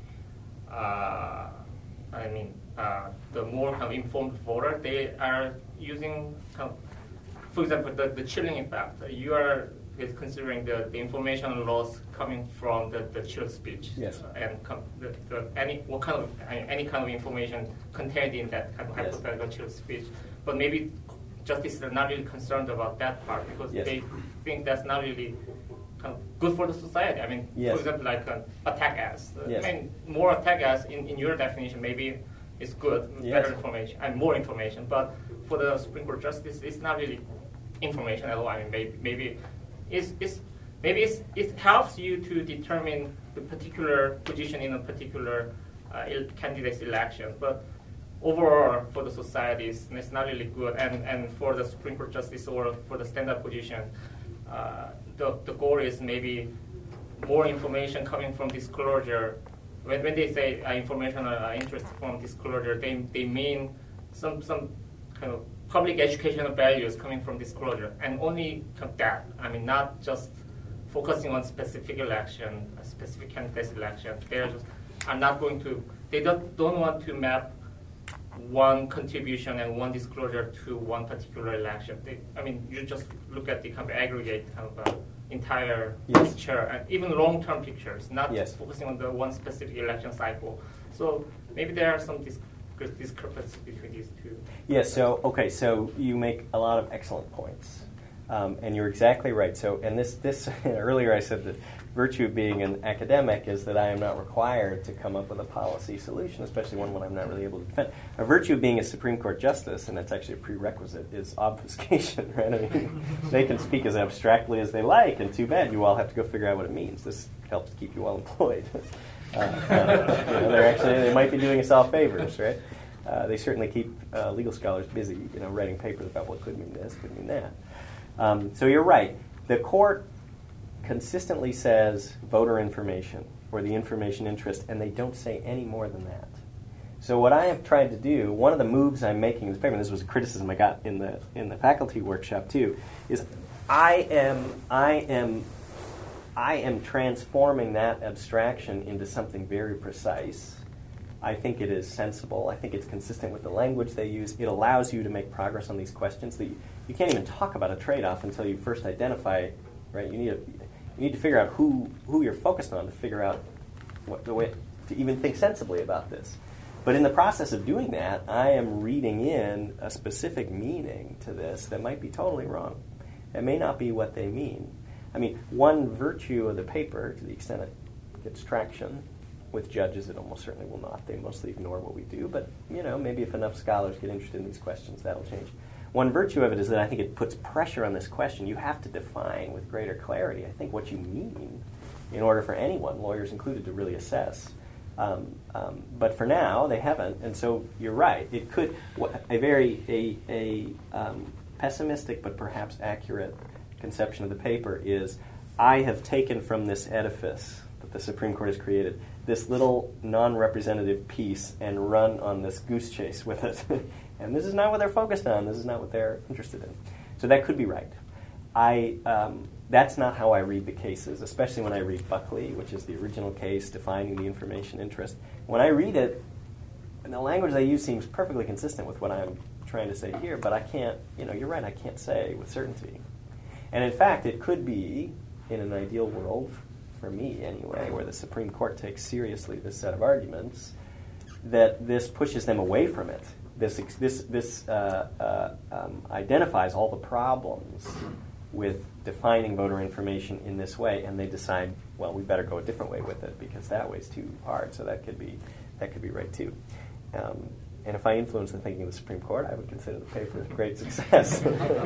Uh, I mean, uh, the more kind of informed voter, they are using kind of, for example, the, the chilling effect. You are is considering the, the information loss coming from the, the chill speech. Yes. And com- the, the, any what kind of any kind of information contained in that kind of Yes. hypothetical chill speech. But maybe justices are not really concerned about that part because Yes. they think that's not really kind of good for the society. I mean, Yes. for example, like uh, attack ads. Yes. I mean, more attack ads in, in your definition maybe is good, Yes. better information and more information. But for the Supreme Court justice, it's not really information at all. I mean, maybe, maybe it's, it's maybe it's, it helps you to determine the particular position in a particular uh, candidate's election. But overall, for the societies, it's not really good. And, and for the Supreme Court justice or for the stand-up position, uh, the, the goal is maybe more information coming from disclosure. When, when they say uh, information or uh, interest from disclosure, they, they mean some, some kind of public educational values coming from disclosure. And only that. I mean, not just focusing on specific election, a specific candidate's election. They're just, are not going to, they don't, don't want to map one contribution and one disclosure to one particular election. They, I mean, you just look at the kind of aggregate kind of uh, entire yes. picture, and even long-term pictures, not yes. just focusing on the one specific election cycle. So maybe there are some dis- discrepancies between these two. Yes, so, okay, so you make a lot of excellent points. Um, and you're exactly right. So, and this, this earlier I said that virtue of being an academic is that I am not required to come up with a policy solution, especially one when I'm not really able to defend. A virtue of being a Supreme Court justice, and that's actually a prerequisite, is obfuscation, right? I mean, they can speak as abstractly as they like, and too bad you all have to go figure out what it means. This helps keep you all employed. uh, uh, you know, they're actually, they might be doing us all favors, right? Uh, they certainly keep uh, legal scholars busy, you know, writing papers about what could mean this, could mean that. Um, so you're right. The court consistently says voter information or the information interest, and they don't say any more than that. So what I have tried to do, one of the moves I'm making in this paper, and this was a criticism I got in the in the faculty workshop too, is I am I am I am transforming that abstraction into something very precise. I think it is sensible. I think it's consistent with the language they use. It allows you to make progress on these questions. That you, you can't even talk about a trade-off until you first identify, right? You need a, you need to figure out who who you're focused on to figure out what the way to even think sensibly about this. But in the process of doing that, I am reading in a specific meaning to this that might be totally wrong. It may not be what they mean. I mean, one virtue of the paper, to the extent it gets traction, with judges, it almost certainly will not. They mostly ignore what we do. But, you know, maybe if enough scholars get interested in these questions, that'll change. One virtue of it is that I think it puts pressure on this question. You have to define with greater clarity, I think, what you mean in order for anyone, lawyers included, to really assess. Um, um, but for now, they haven't. And so you're right. It could, a very a, a um, pessimistic but perhaps accurate conception of the paper is, I have taken from this edifice that the Supreme Court has created this little non-representative piece and run on this goose chase with it. And this is not what they're focused on. This is not what they're interested in. So that could be right. I um, that's not how I read the cases, especially when I read Buckley, which is the original case defining the information interest. When I read it, and the language they use seems perfectly consistent with what I'm trying to say here, but I can't, you know, you're right, I can't say with certainty. And in fact, it could be, in an ideal world, for me anyway, where the Supreme Court takes seriously this set of arguments, that this pushes them away from it. This this this uh, uh, um, identifies all the problems with defining voter information in this way, and they decide, well, we better go a different way with it because that way's too hard. So that could be that could be right too. Um, and if I influence the thinking of the Supreme Court, I would consider the paper a great success.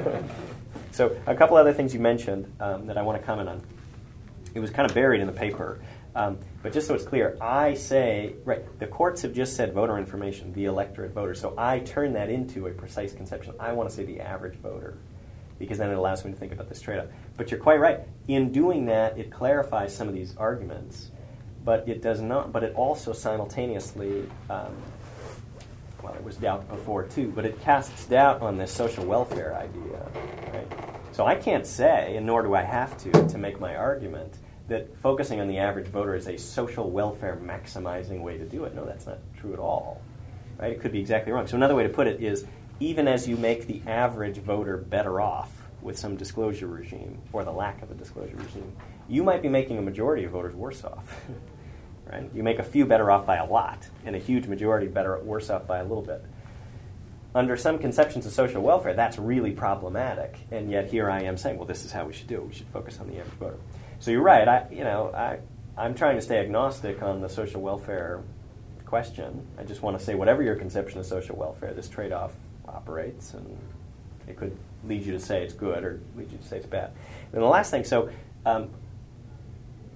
So a couple other things you mentioned um, that I want to comment on. It was kind of buried in the paper. Um, but just so it's clear, I say, right, the courts have just said voter information, the electorate voter. So I turn that into a precise conception. I want to say the average voter, because then it allows me to think about this trade-off. But you're quite right. In doing that, it clarifies some of these arguments, but it does not, but it also simultaneously, um, well, there was doubt before too, but it casts doubt on this social welfare idea, right? So I can't say, and nor do I have to, to make my argument, that focusing on the average voter is a social welfare maximizing way to do it. No, that's not true at all. Right? It could be exactly wrong. So another way to put it is, even as you make the average voter better off with some disclosure regime, or the lack of a disclosure regime, you might be making a majority of voters worse off. Right? You make a few better off by a lot, and a huge majority better worse off by a little bit. Under some conceptions of social welfare, that's really problematic, and yet here I am saying, well, this is how we should do it. We should focus on the average voter. So you're right. I, you know, I, I'm trying to stay agnostic on the social welfare question. I just want to say, whatever your conception of social welfare, this trade-off operates, and it could lead you to say it's good or lead you to say it's bad. And the last thing, so um,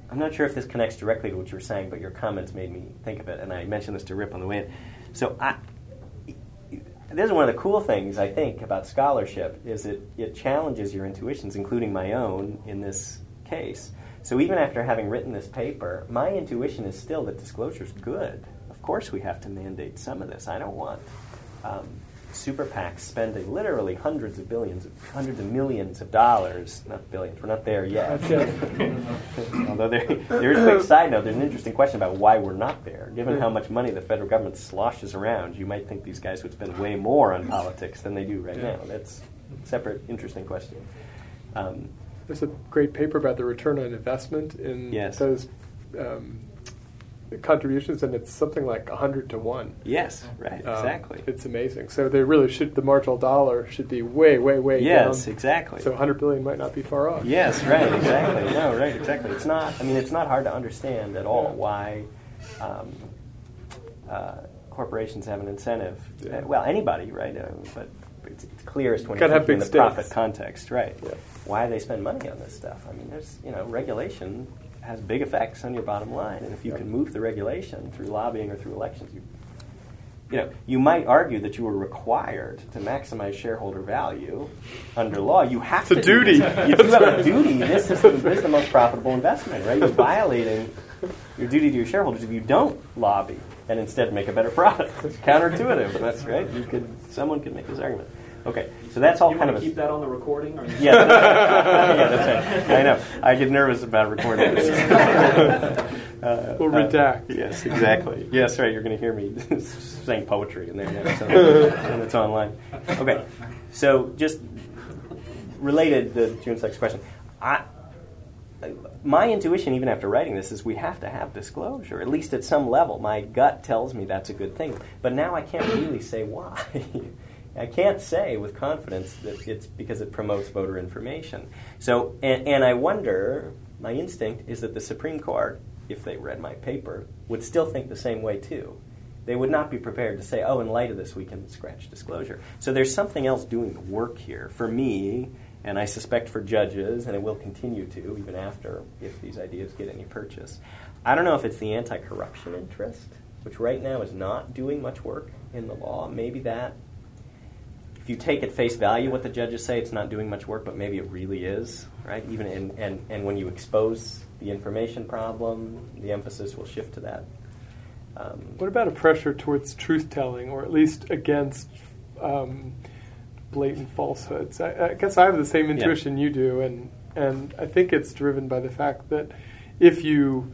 I'm not sure if this connects directly to what you were saying, but your comments made me think of it, and I mentioned this to Rip on the way in. So I, this is one of the cool things, I think, about scholarship, is it, it challenges your intuitions, including my own in this case. So even after having written this paper, my intuition is still that disclosure is good. Of course we have to mandate some of this. I don't want um, super PACs spending literally hundreds of billions, hundreds of millions of dollars, not billions, we're not there yet. Although there, there is a big side note, there's an interesting question about why we're not there. Given how much money the federal government sloshes around, you might think these guys would spend way more on politics than they do right now. That's a separate, interesting question. Um, There's a great paper about the return on investment in yes. those um, contributions, and it's something like one hundred to one. Yes, right, Um, exactly. It's amazing. So they really should, the marginal dollar should be way, way, way down. Yes, exactly. So one hundred billion might not be far off. Yes, right, exactly. No, right, exactly. It's not, I mean, it's not hard to understand at all Yeah. why um, uh, corporations have an incentive. Yeah. Uh, well, anybody, right? Uh, but it's, it's clearest when Gotta you're have thinking in big the profit stakes. context, right? Yeah. Why they spend money on this stuff. I mean, there's, you know, regulation has big effects on your bottom line, and if you Yeah. can move the regulation through lobbying or through elections, you You know, you might argue that you were required to maximize shareholder value under law. You have It's to. a duty. Do this. If you have a duty, this is, the, this is the most profitable investment, right? You're violating your duty to your shareholders if you don't lobby and instead make a better product. It's counterintuitive. That's right. You could. Someone could make this argument. Okay, so that's all You kind want of. to A, keep that on the recording? Or you yeah, that's, yeah, that's right. I know. I get nervous about recording this. Uh, We'll redact. Uh, yes, exactly. Yes, right. You're going to hear me saying poetry in there next, and it's online. Okay, so just related to June sixth question, I, my intuition, even after writing this, is we have to have disclosure, at least at some level. My gut tells me that's a good thing, but now I can't really say why. I can't say with confidence that it's because it promotes voter information. So, and, and I wonder, my instinct is that the Supreme Court, if they read my paper, would still think the same way too. They would not be prepared to say, oh, in light of this, we can scratch disclosure. So there's something else doing the work here for me, and I suspect for judges, and it will continue to, even after, if these ideas get any purchase. I don't know if it's the anti-corruption interest, which right now is not doing much work in the law. Maybe that, if you take at face value what the judges say, it's not doing much work, but maybe it really is, right? Even in, and, and when you expose the information problem, the emphasis will shift to that. Um, What about a pressure towards truth-telling, or at least against um, blatant falsehoods? I, I guess I have the same intuition yeah. you do, and and I think it's driven by the fact that if you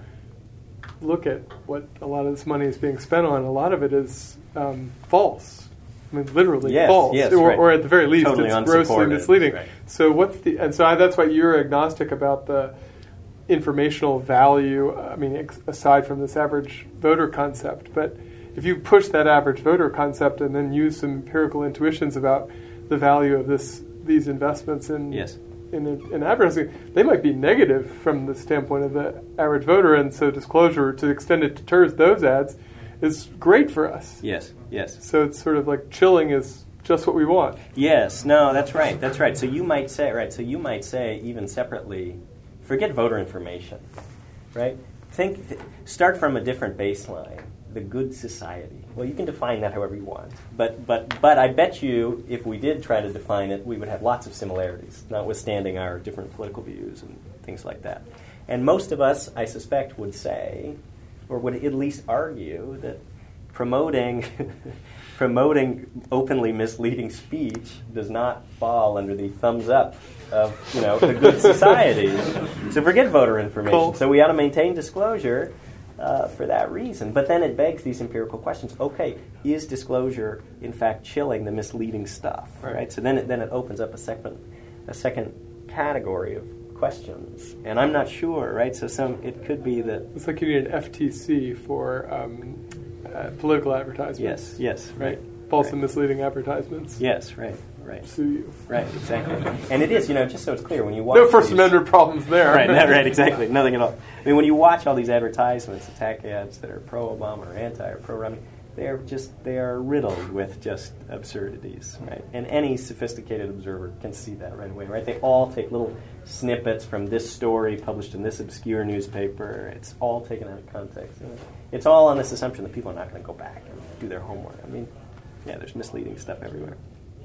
look at what a lot of this money is being spent on, a lot of it is um, false. I mean, literally yes, false, yes, or, right. or at the very least, Totally it's grossly unsupported, misleading. right. So what's the? And so I, that's why you're agnostic about the informational value. I mean, ex- aside from this average voter concept, but if you push that average voter concept and then use some empirical intuitions about the value of this these investments in yes. in, in advertising, they might be negative from the standpoint of the average voter, and so disclosure, to the extent it deters those ads, is great for us. Yes, yes. So it's sort of like chilling is just what we want. Yes, no, that's right, that's right. So you might say, right, so you might say even separately, forget voter information, right? Think, th- start from a different baseline, the good society. Well, you can define that however you want, but but but I bet you if we did try to define it, we would have lots of similarities, notwithstanding our different political views and things like that. And most of us, I suspect, would say, or would at least argue, that promoting promoting openly misleading speech does not fall under the thumbs up of, you know, the good society. So forget voter information. Cool. So we ought to maintain disclosure uh, for that reason. But then it begs these empirical questions. Okay, is disclosure in fact chilling the misleading stuff? Right. Right. So then it then it opens up a second a second category of questions, and I'm not sure, right? So some it could be that It's like you need an F T C for um, uh, political advertisements. yes, yes, Right. False right. and misleading advertisements. yes, right, right, Sue you. right, exactly. And it is, you know, just so it's clear when you watch No First these- Amendment problems there. right, no, right, exactly, nothing at all. I mean, when you watch all these advertisements, attack ads that are pro-Obama or anti or pro-Romney, they're just, they are riddled with just absurdities, right? And any sophisticated observer can see that right away, right? They all take little snippets from this story published in this obscure newspaper. It's all taken out of context. And it's all on this assumption that people are not going to go back and do their homework. I mean, yeah, there's misleading stuff everywhere.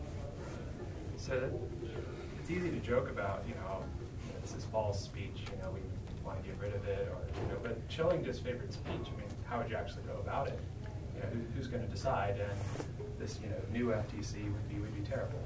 So it's easy to joke about, you know, this is false speech, you know, we want to get rid of it, or, you know, but showing disfavored speech, I mean, how would you actually go about it? You know, who, who's going to decide? And this, you know, new F T C would be would be terrible.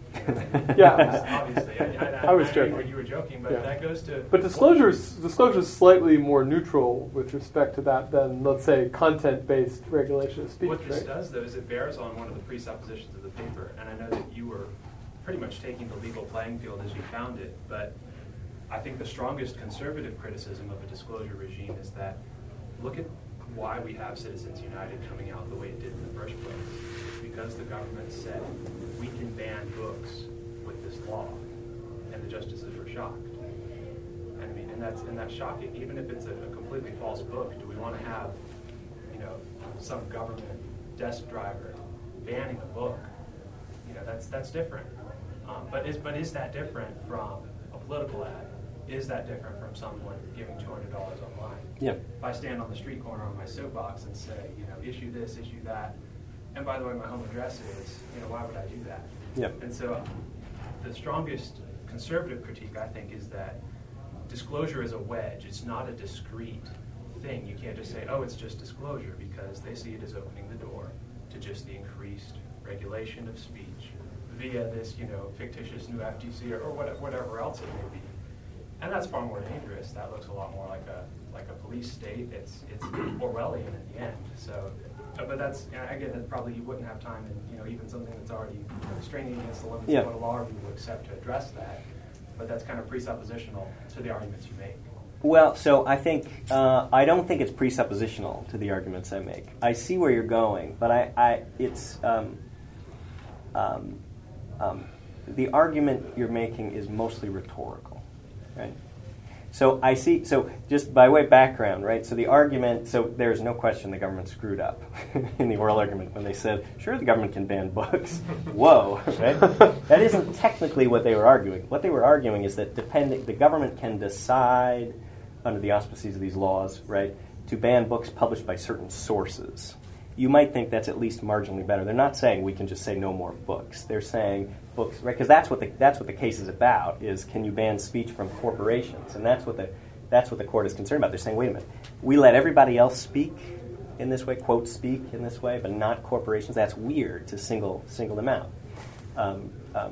Yeah. Obviously, I, I, I was I joking. knew you were joking, but Yeah. that goes to. But disclosure is disclosure is slightly more neutral with respect to that than, let's say, content-based regulation of speech. What this right? does, though, is it bears on one of the presuppositions of the paper, and I know that you were pretty much taking the legal playing field as you found it, but I think the strongest conservative criticism of a disclosure regime is that look at why we have Citizens United coming out the way it did in the first place. Because the government said we can ban books with this law, and the justices were shocked. And I mean, and that's and that's shocking. Even if it's a, a completely false book, do we want to have, you know, some government desk driver banning a book? You know, that's that's different. Um, but is but is that different from a political ad? Is that different from someone giving two hundred dollars online? Yeah. If I stand on the street corner on my soapbox and say, you know, issue this, issue that, and by the way, my home address is, you know, why would I do that? Yeah. And so the strongest conservative critique, I think, is that disclosure is a wedge. It's not a discrete thing. You can't just say, oh, it's just disclosure, because they see it as opening the door to just the increased regulation of speech via this, you know, fictitious new F T C or, or whatever, whatever else it may be. And that's far more dangerous. That looks a lot more like a like a police state. It's it's Orwellian in the end. So, uh, but that's again, that probably you wouldn't have time, and you know, even something that's already straining against the limits Yeah. of what a law review would accept to address that. But that's kind of presuppositional to the arguments you make. Well, so I think, uh, I don't think it's presuppositional to the arguments I make. I see where you're going, but I, I it's, um, um, um, the argument you're making is mostly rhetorical, right? So I see, so just by way of background, right, so the argument, so there's no question the government screwed up in the oral argument when they said, sure, the government can ban books. Whoa, right? That isn't technically what they were arguing. What they were arguing is that depending, the government can decide under the auspices of these laws, right, to ban books published by certain sources. You might think that's at least marginally better. They're not saying we can just say no more books. They're saying books, right? Because that's what the that's what the case is about. Is can you ban speech from corporations? And that's what the that's what the court is concerned about. They're saying, wait a minute, we let everybody else speak in this way, quote speak in this way, but not corporations. That's weird to single single them out. Um, um,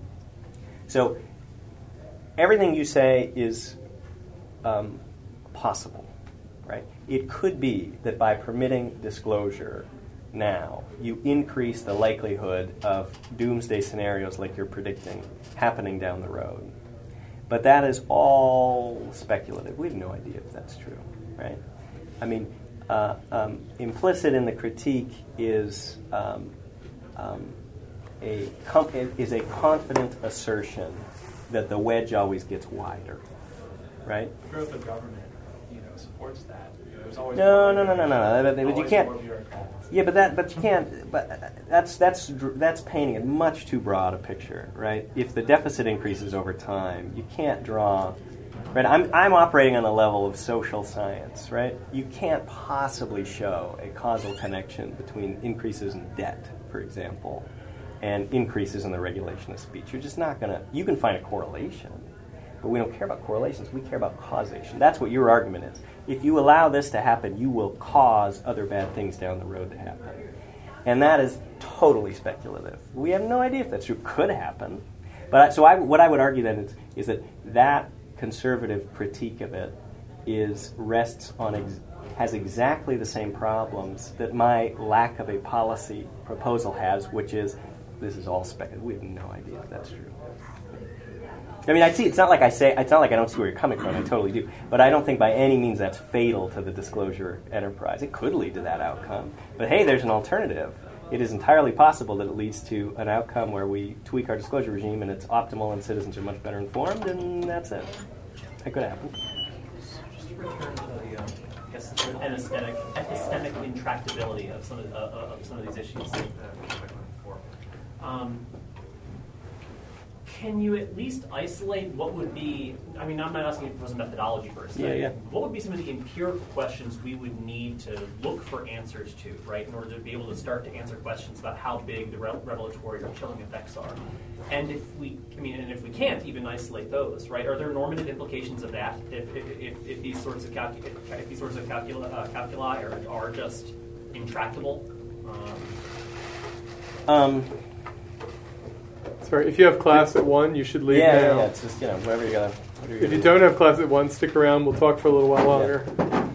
so everything you say is um, possible. Right? It could be that by permitting disclosure now, you increase the likelihood of doomsday scenarios like you're predicting happening down the road. But that is all speculative. We have no idea if that's true, right? I mean, uh, um, implicit in the critique is um, um, a com- is a confident assertion that the wedge always gets wider, right? Growth of government, you know, supports that. You know, there's always No, more no, no, no, no, no. But you always can't. more bureaucrats. Yeah, but that, but you can't. But that's that's that's painting a much too broad a picture, right? If the deficit increases over time, you can't draw. Right, I'm I'm operating on a level of social science, right? You can't possibly show a causal connection between increases in debt, for example, and increases in the regulation of speech. You're just not gonna. You can find a correlation, but we don't care about correlations. We care about causation. That's what your argument is. If you allow this to happen, you will cause other bad things down the road to happen. And that is totally speculative. We have no idea if that's true. Could happen. But I, so I, what I would argue then is, is that that conservative critique of it is rests on ex, has exactly the same problems that my lack of a policy proposal has, which is this is all speculative. We have no idea if that's true. I mean, I see. It's not like I say. It's not like I don't see where you're coming from. I totally do. But I don't think by any means that's fatal to the disclosure enterprise. It could lead to that outcome. But hey, there's an alternative. It is entirely possible that it leads to an outcome where we tweak our disclosure regime and it's optimal and citizens are much better informed, and that's it. That could happen. Just to return to the, um, I guess the and aesthetic, epistemic intractability of some of, uh, of some of these issues. Um, Can you at least isolate what would be, I mean, I'm not asking you for some methodology for a study. Yeah, yeah. What would be some of the empirical questions we would need to look for answers to, right, in order to be able to start to answer questions about how big the re- revelatory or chilling effects are? And if we, I mean, and if we can't even isolate those, right, are there normative implications of that if, if, if, if these sorts of, calcu- if these sorts of calculi, uh, calculi are, are just intractable? Um, Um, Sorry, if you have class at one, you should leave yeah, now. yeah, yeah, it's just, you know, whatever you got. If you don't have class at one, stick around. We'll talk for a little while longer.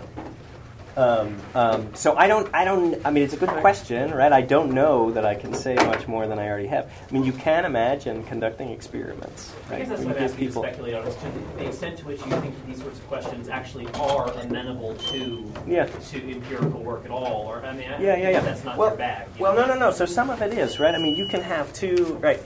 Um, um, so I don't, I don't, I mean, it's a good question, right? I don't know that I can say much more than I already have. I mean, you can imagine conducting experiments, right? I guess that's When what I'm you give asking you to people- speculate on, is to the extent to which you think these sorts of questions actually are amenable to Yeah. to empirical work at all, or I mean, I Yeah, yeah, yeah. that's not well, your bag. you Well, know? no, no, no. So some of it is, right? I mean, you can have two, right?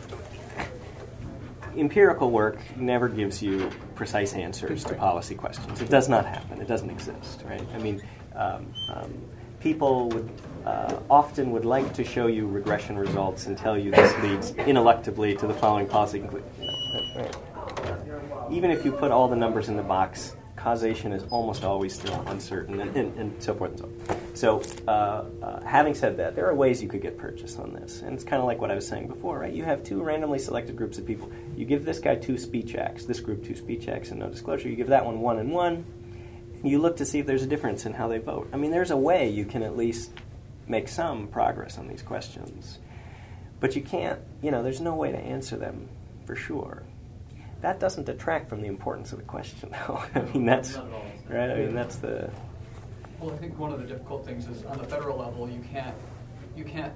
Empirical work never gives you precise answers to policy questions. It does not happen. It doesn't exist, right? I mean, um, um, people would uh, often would like to show you regression results and tell you this leads ineluctably to the following policy conclusion. Right. Even if you put all the numbers in the box, causation is almost always still uncertain, and, and, and so forth and so on. So, uh, uh, having said that, there are ways you could get purchase on this, and it's kind of like what I was saying before, right? You have two randomly selected groups of people. You give this guy two speech acts, this group two speech acts and no disclosure. You give that one one and one, and you look to see if there's a difference in how they vote. I mean, there's a way you can at least make some progress on these questions, but you can't, you know, there's no way to answer them for sure. That doesn't detract from the importance of the question, though. I mean, that's right. I mean, that's the. Well, I think one of the difficult things is on the federal level, you can't you can't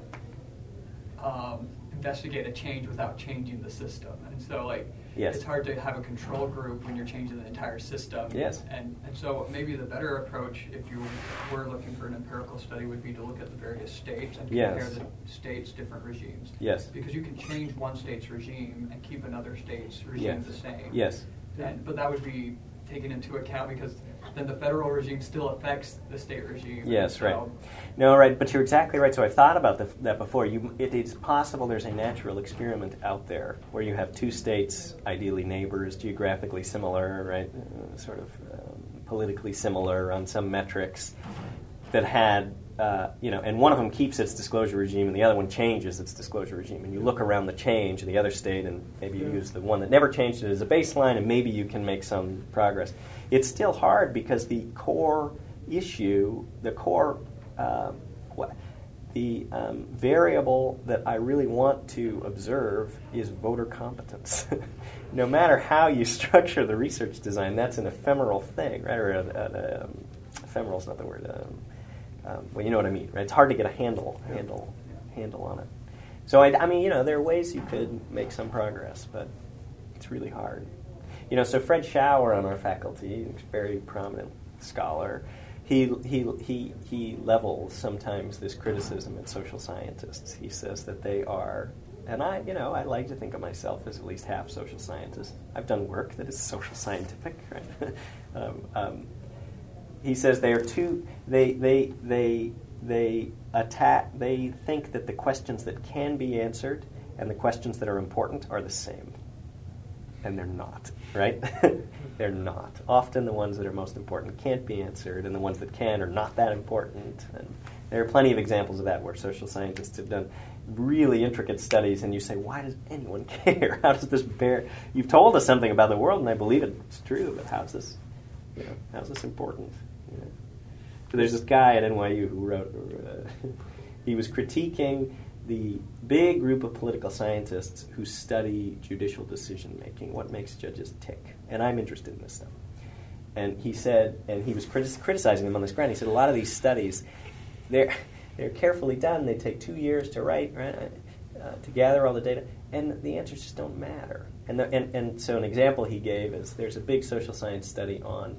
um, investigate a change without changing the system, and so like Yes. it's hard to have a control group when you're changing the entire system. Yes. And and so maybe the better approach, if you were looking for an empirical study, would be to look at the various states and Yes. compare the states' different regimes. Yes. Because you can change one state's regime and keep another state's regime Yes. the same. Yes. And, but that would be taken into account because then the federal regime still affects the state regime. Yes, so, right. No, right, but you're exactly right. So I've thought about the, that before. You, it is possible there's a natural experiment out there where you have two states, ideally neighbors, geographically similar, right, uh, sort of um, politically similar on some metrics, that had, uh, you know, and one of them keeps its disclosure regime and the other one changes its disclosure regime. And you look around the change in the other state and maybe you use the one that never changed it as a baseline and maybe you can make some progress. It's still hard because the core issue, the core, uh, what, the um, variable that I really want to observe is voter competence. No matter how you structure the research design, that's an ephemeral thing, right? Or a, a, um, ephemeral is not the word. Um, um, well, you know what I mean, right? It's hard to get a handle, handle, handle on it. So I, I mean, you know, there are ways you could make some progress, but it's really hard. You know, so Fred Schauer on our faculty, a very prominent scholar, he he he he levels sometimes this criticism at social scientists. He says that they are, and I, you know, I like to think of myself as at least half social scientist. I've done work that is social scientific, right? um, um, he says they are too. They they they they attack. They think that the questions that can be answered and the questions that are important are the same. And they're not, right? They're not. Often the ones that are most important can't be answered, and the ones that can are not that important. And there are plenty of examples of that where social scientists have done really intricate studies, and you say, why does anyone care? How does this bear? You've told us something about the world, and I believe it's true, but how's this, you know, how's this important? You know? So there's this guy at N Y U who wrote, uh, he was critiquing the big group of political scientists who study judicial decision-making, what makes judges tick. And I'm interested in this stuff. And he said, and he was critis- criticizing them on this ground, he said a lot of these studies, they're, they're carefully done. They take two years to write, right, uh, to gather all the data, and the answers just don't matter. And, the, and, and so an example he gave is there's a big social science study on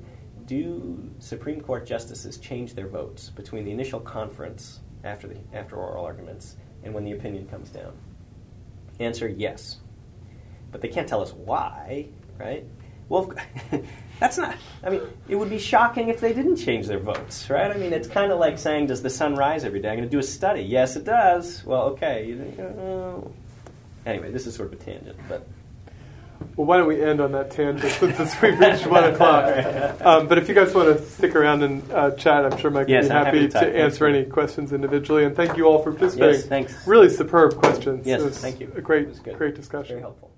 do Supreme Court justices change their votes between the initial conference after the after oral arguments and when the opinion comes down? Answer, yes. But they can't tell us why, right? Well, that's not, I mean, it would be shocking if they didn't change their votes, right? I mean, it's kind of like saying, does the sun rise every day? I'm going to do a study. Yes, it does. Well, okay. You think, oh. Anyway, this is sort of a tangent, but... Well, why don't we end on that tangent since it's, we've reached one o'clock. Um, but if you guys want to stick around and uh, chat, I'm sure Mike would yes, be happy, happy to, to answer any questions individually. And thank you all for participating. Yes, thanks. Really superb questions. Yes, it was thank you. A great, It was good. great discussion. Very helpful.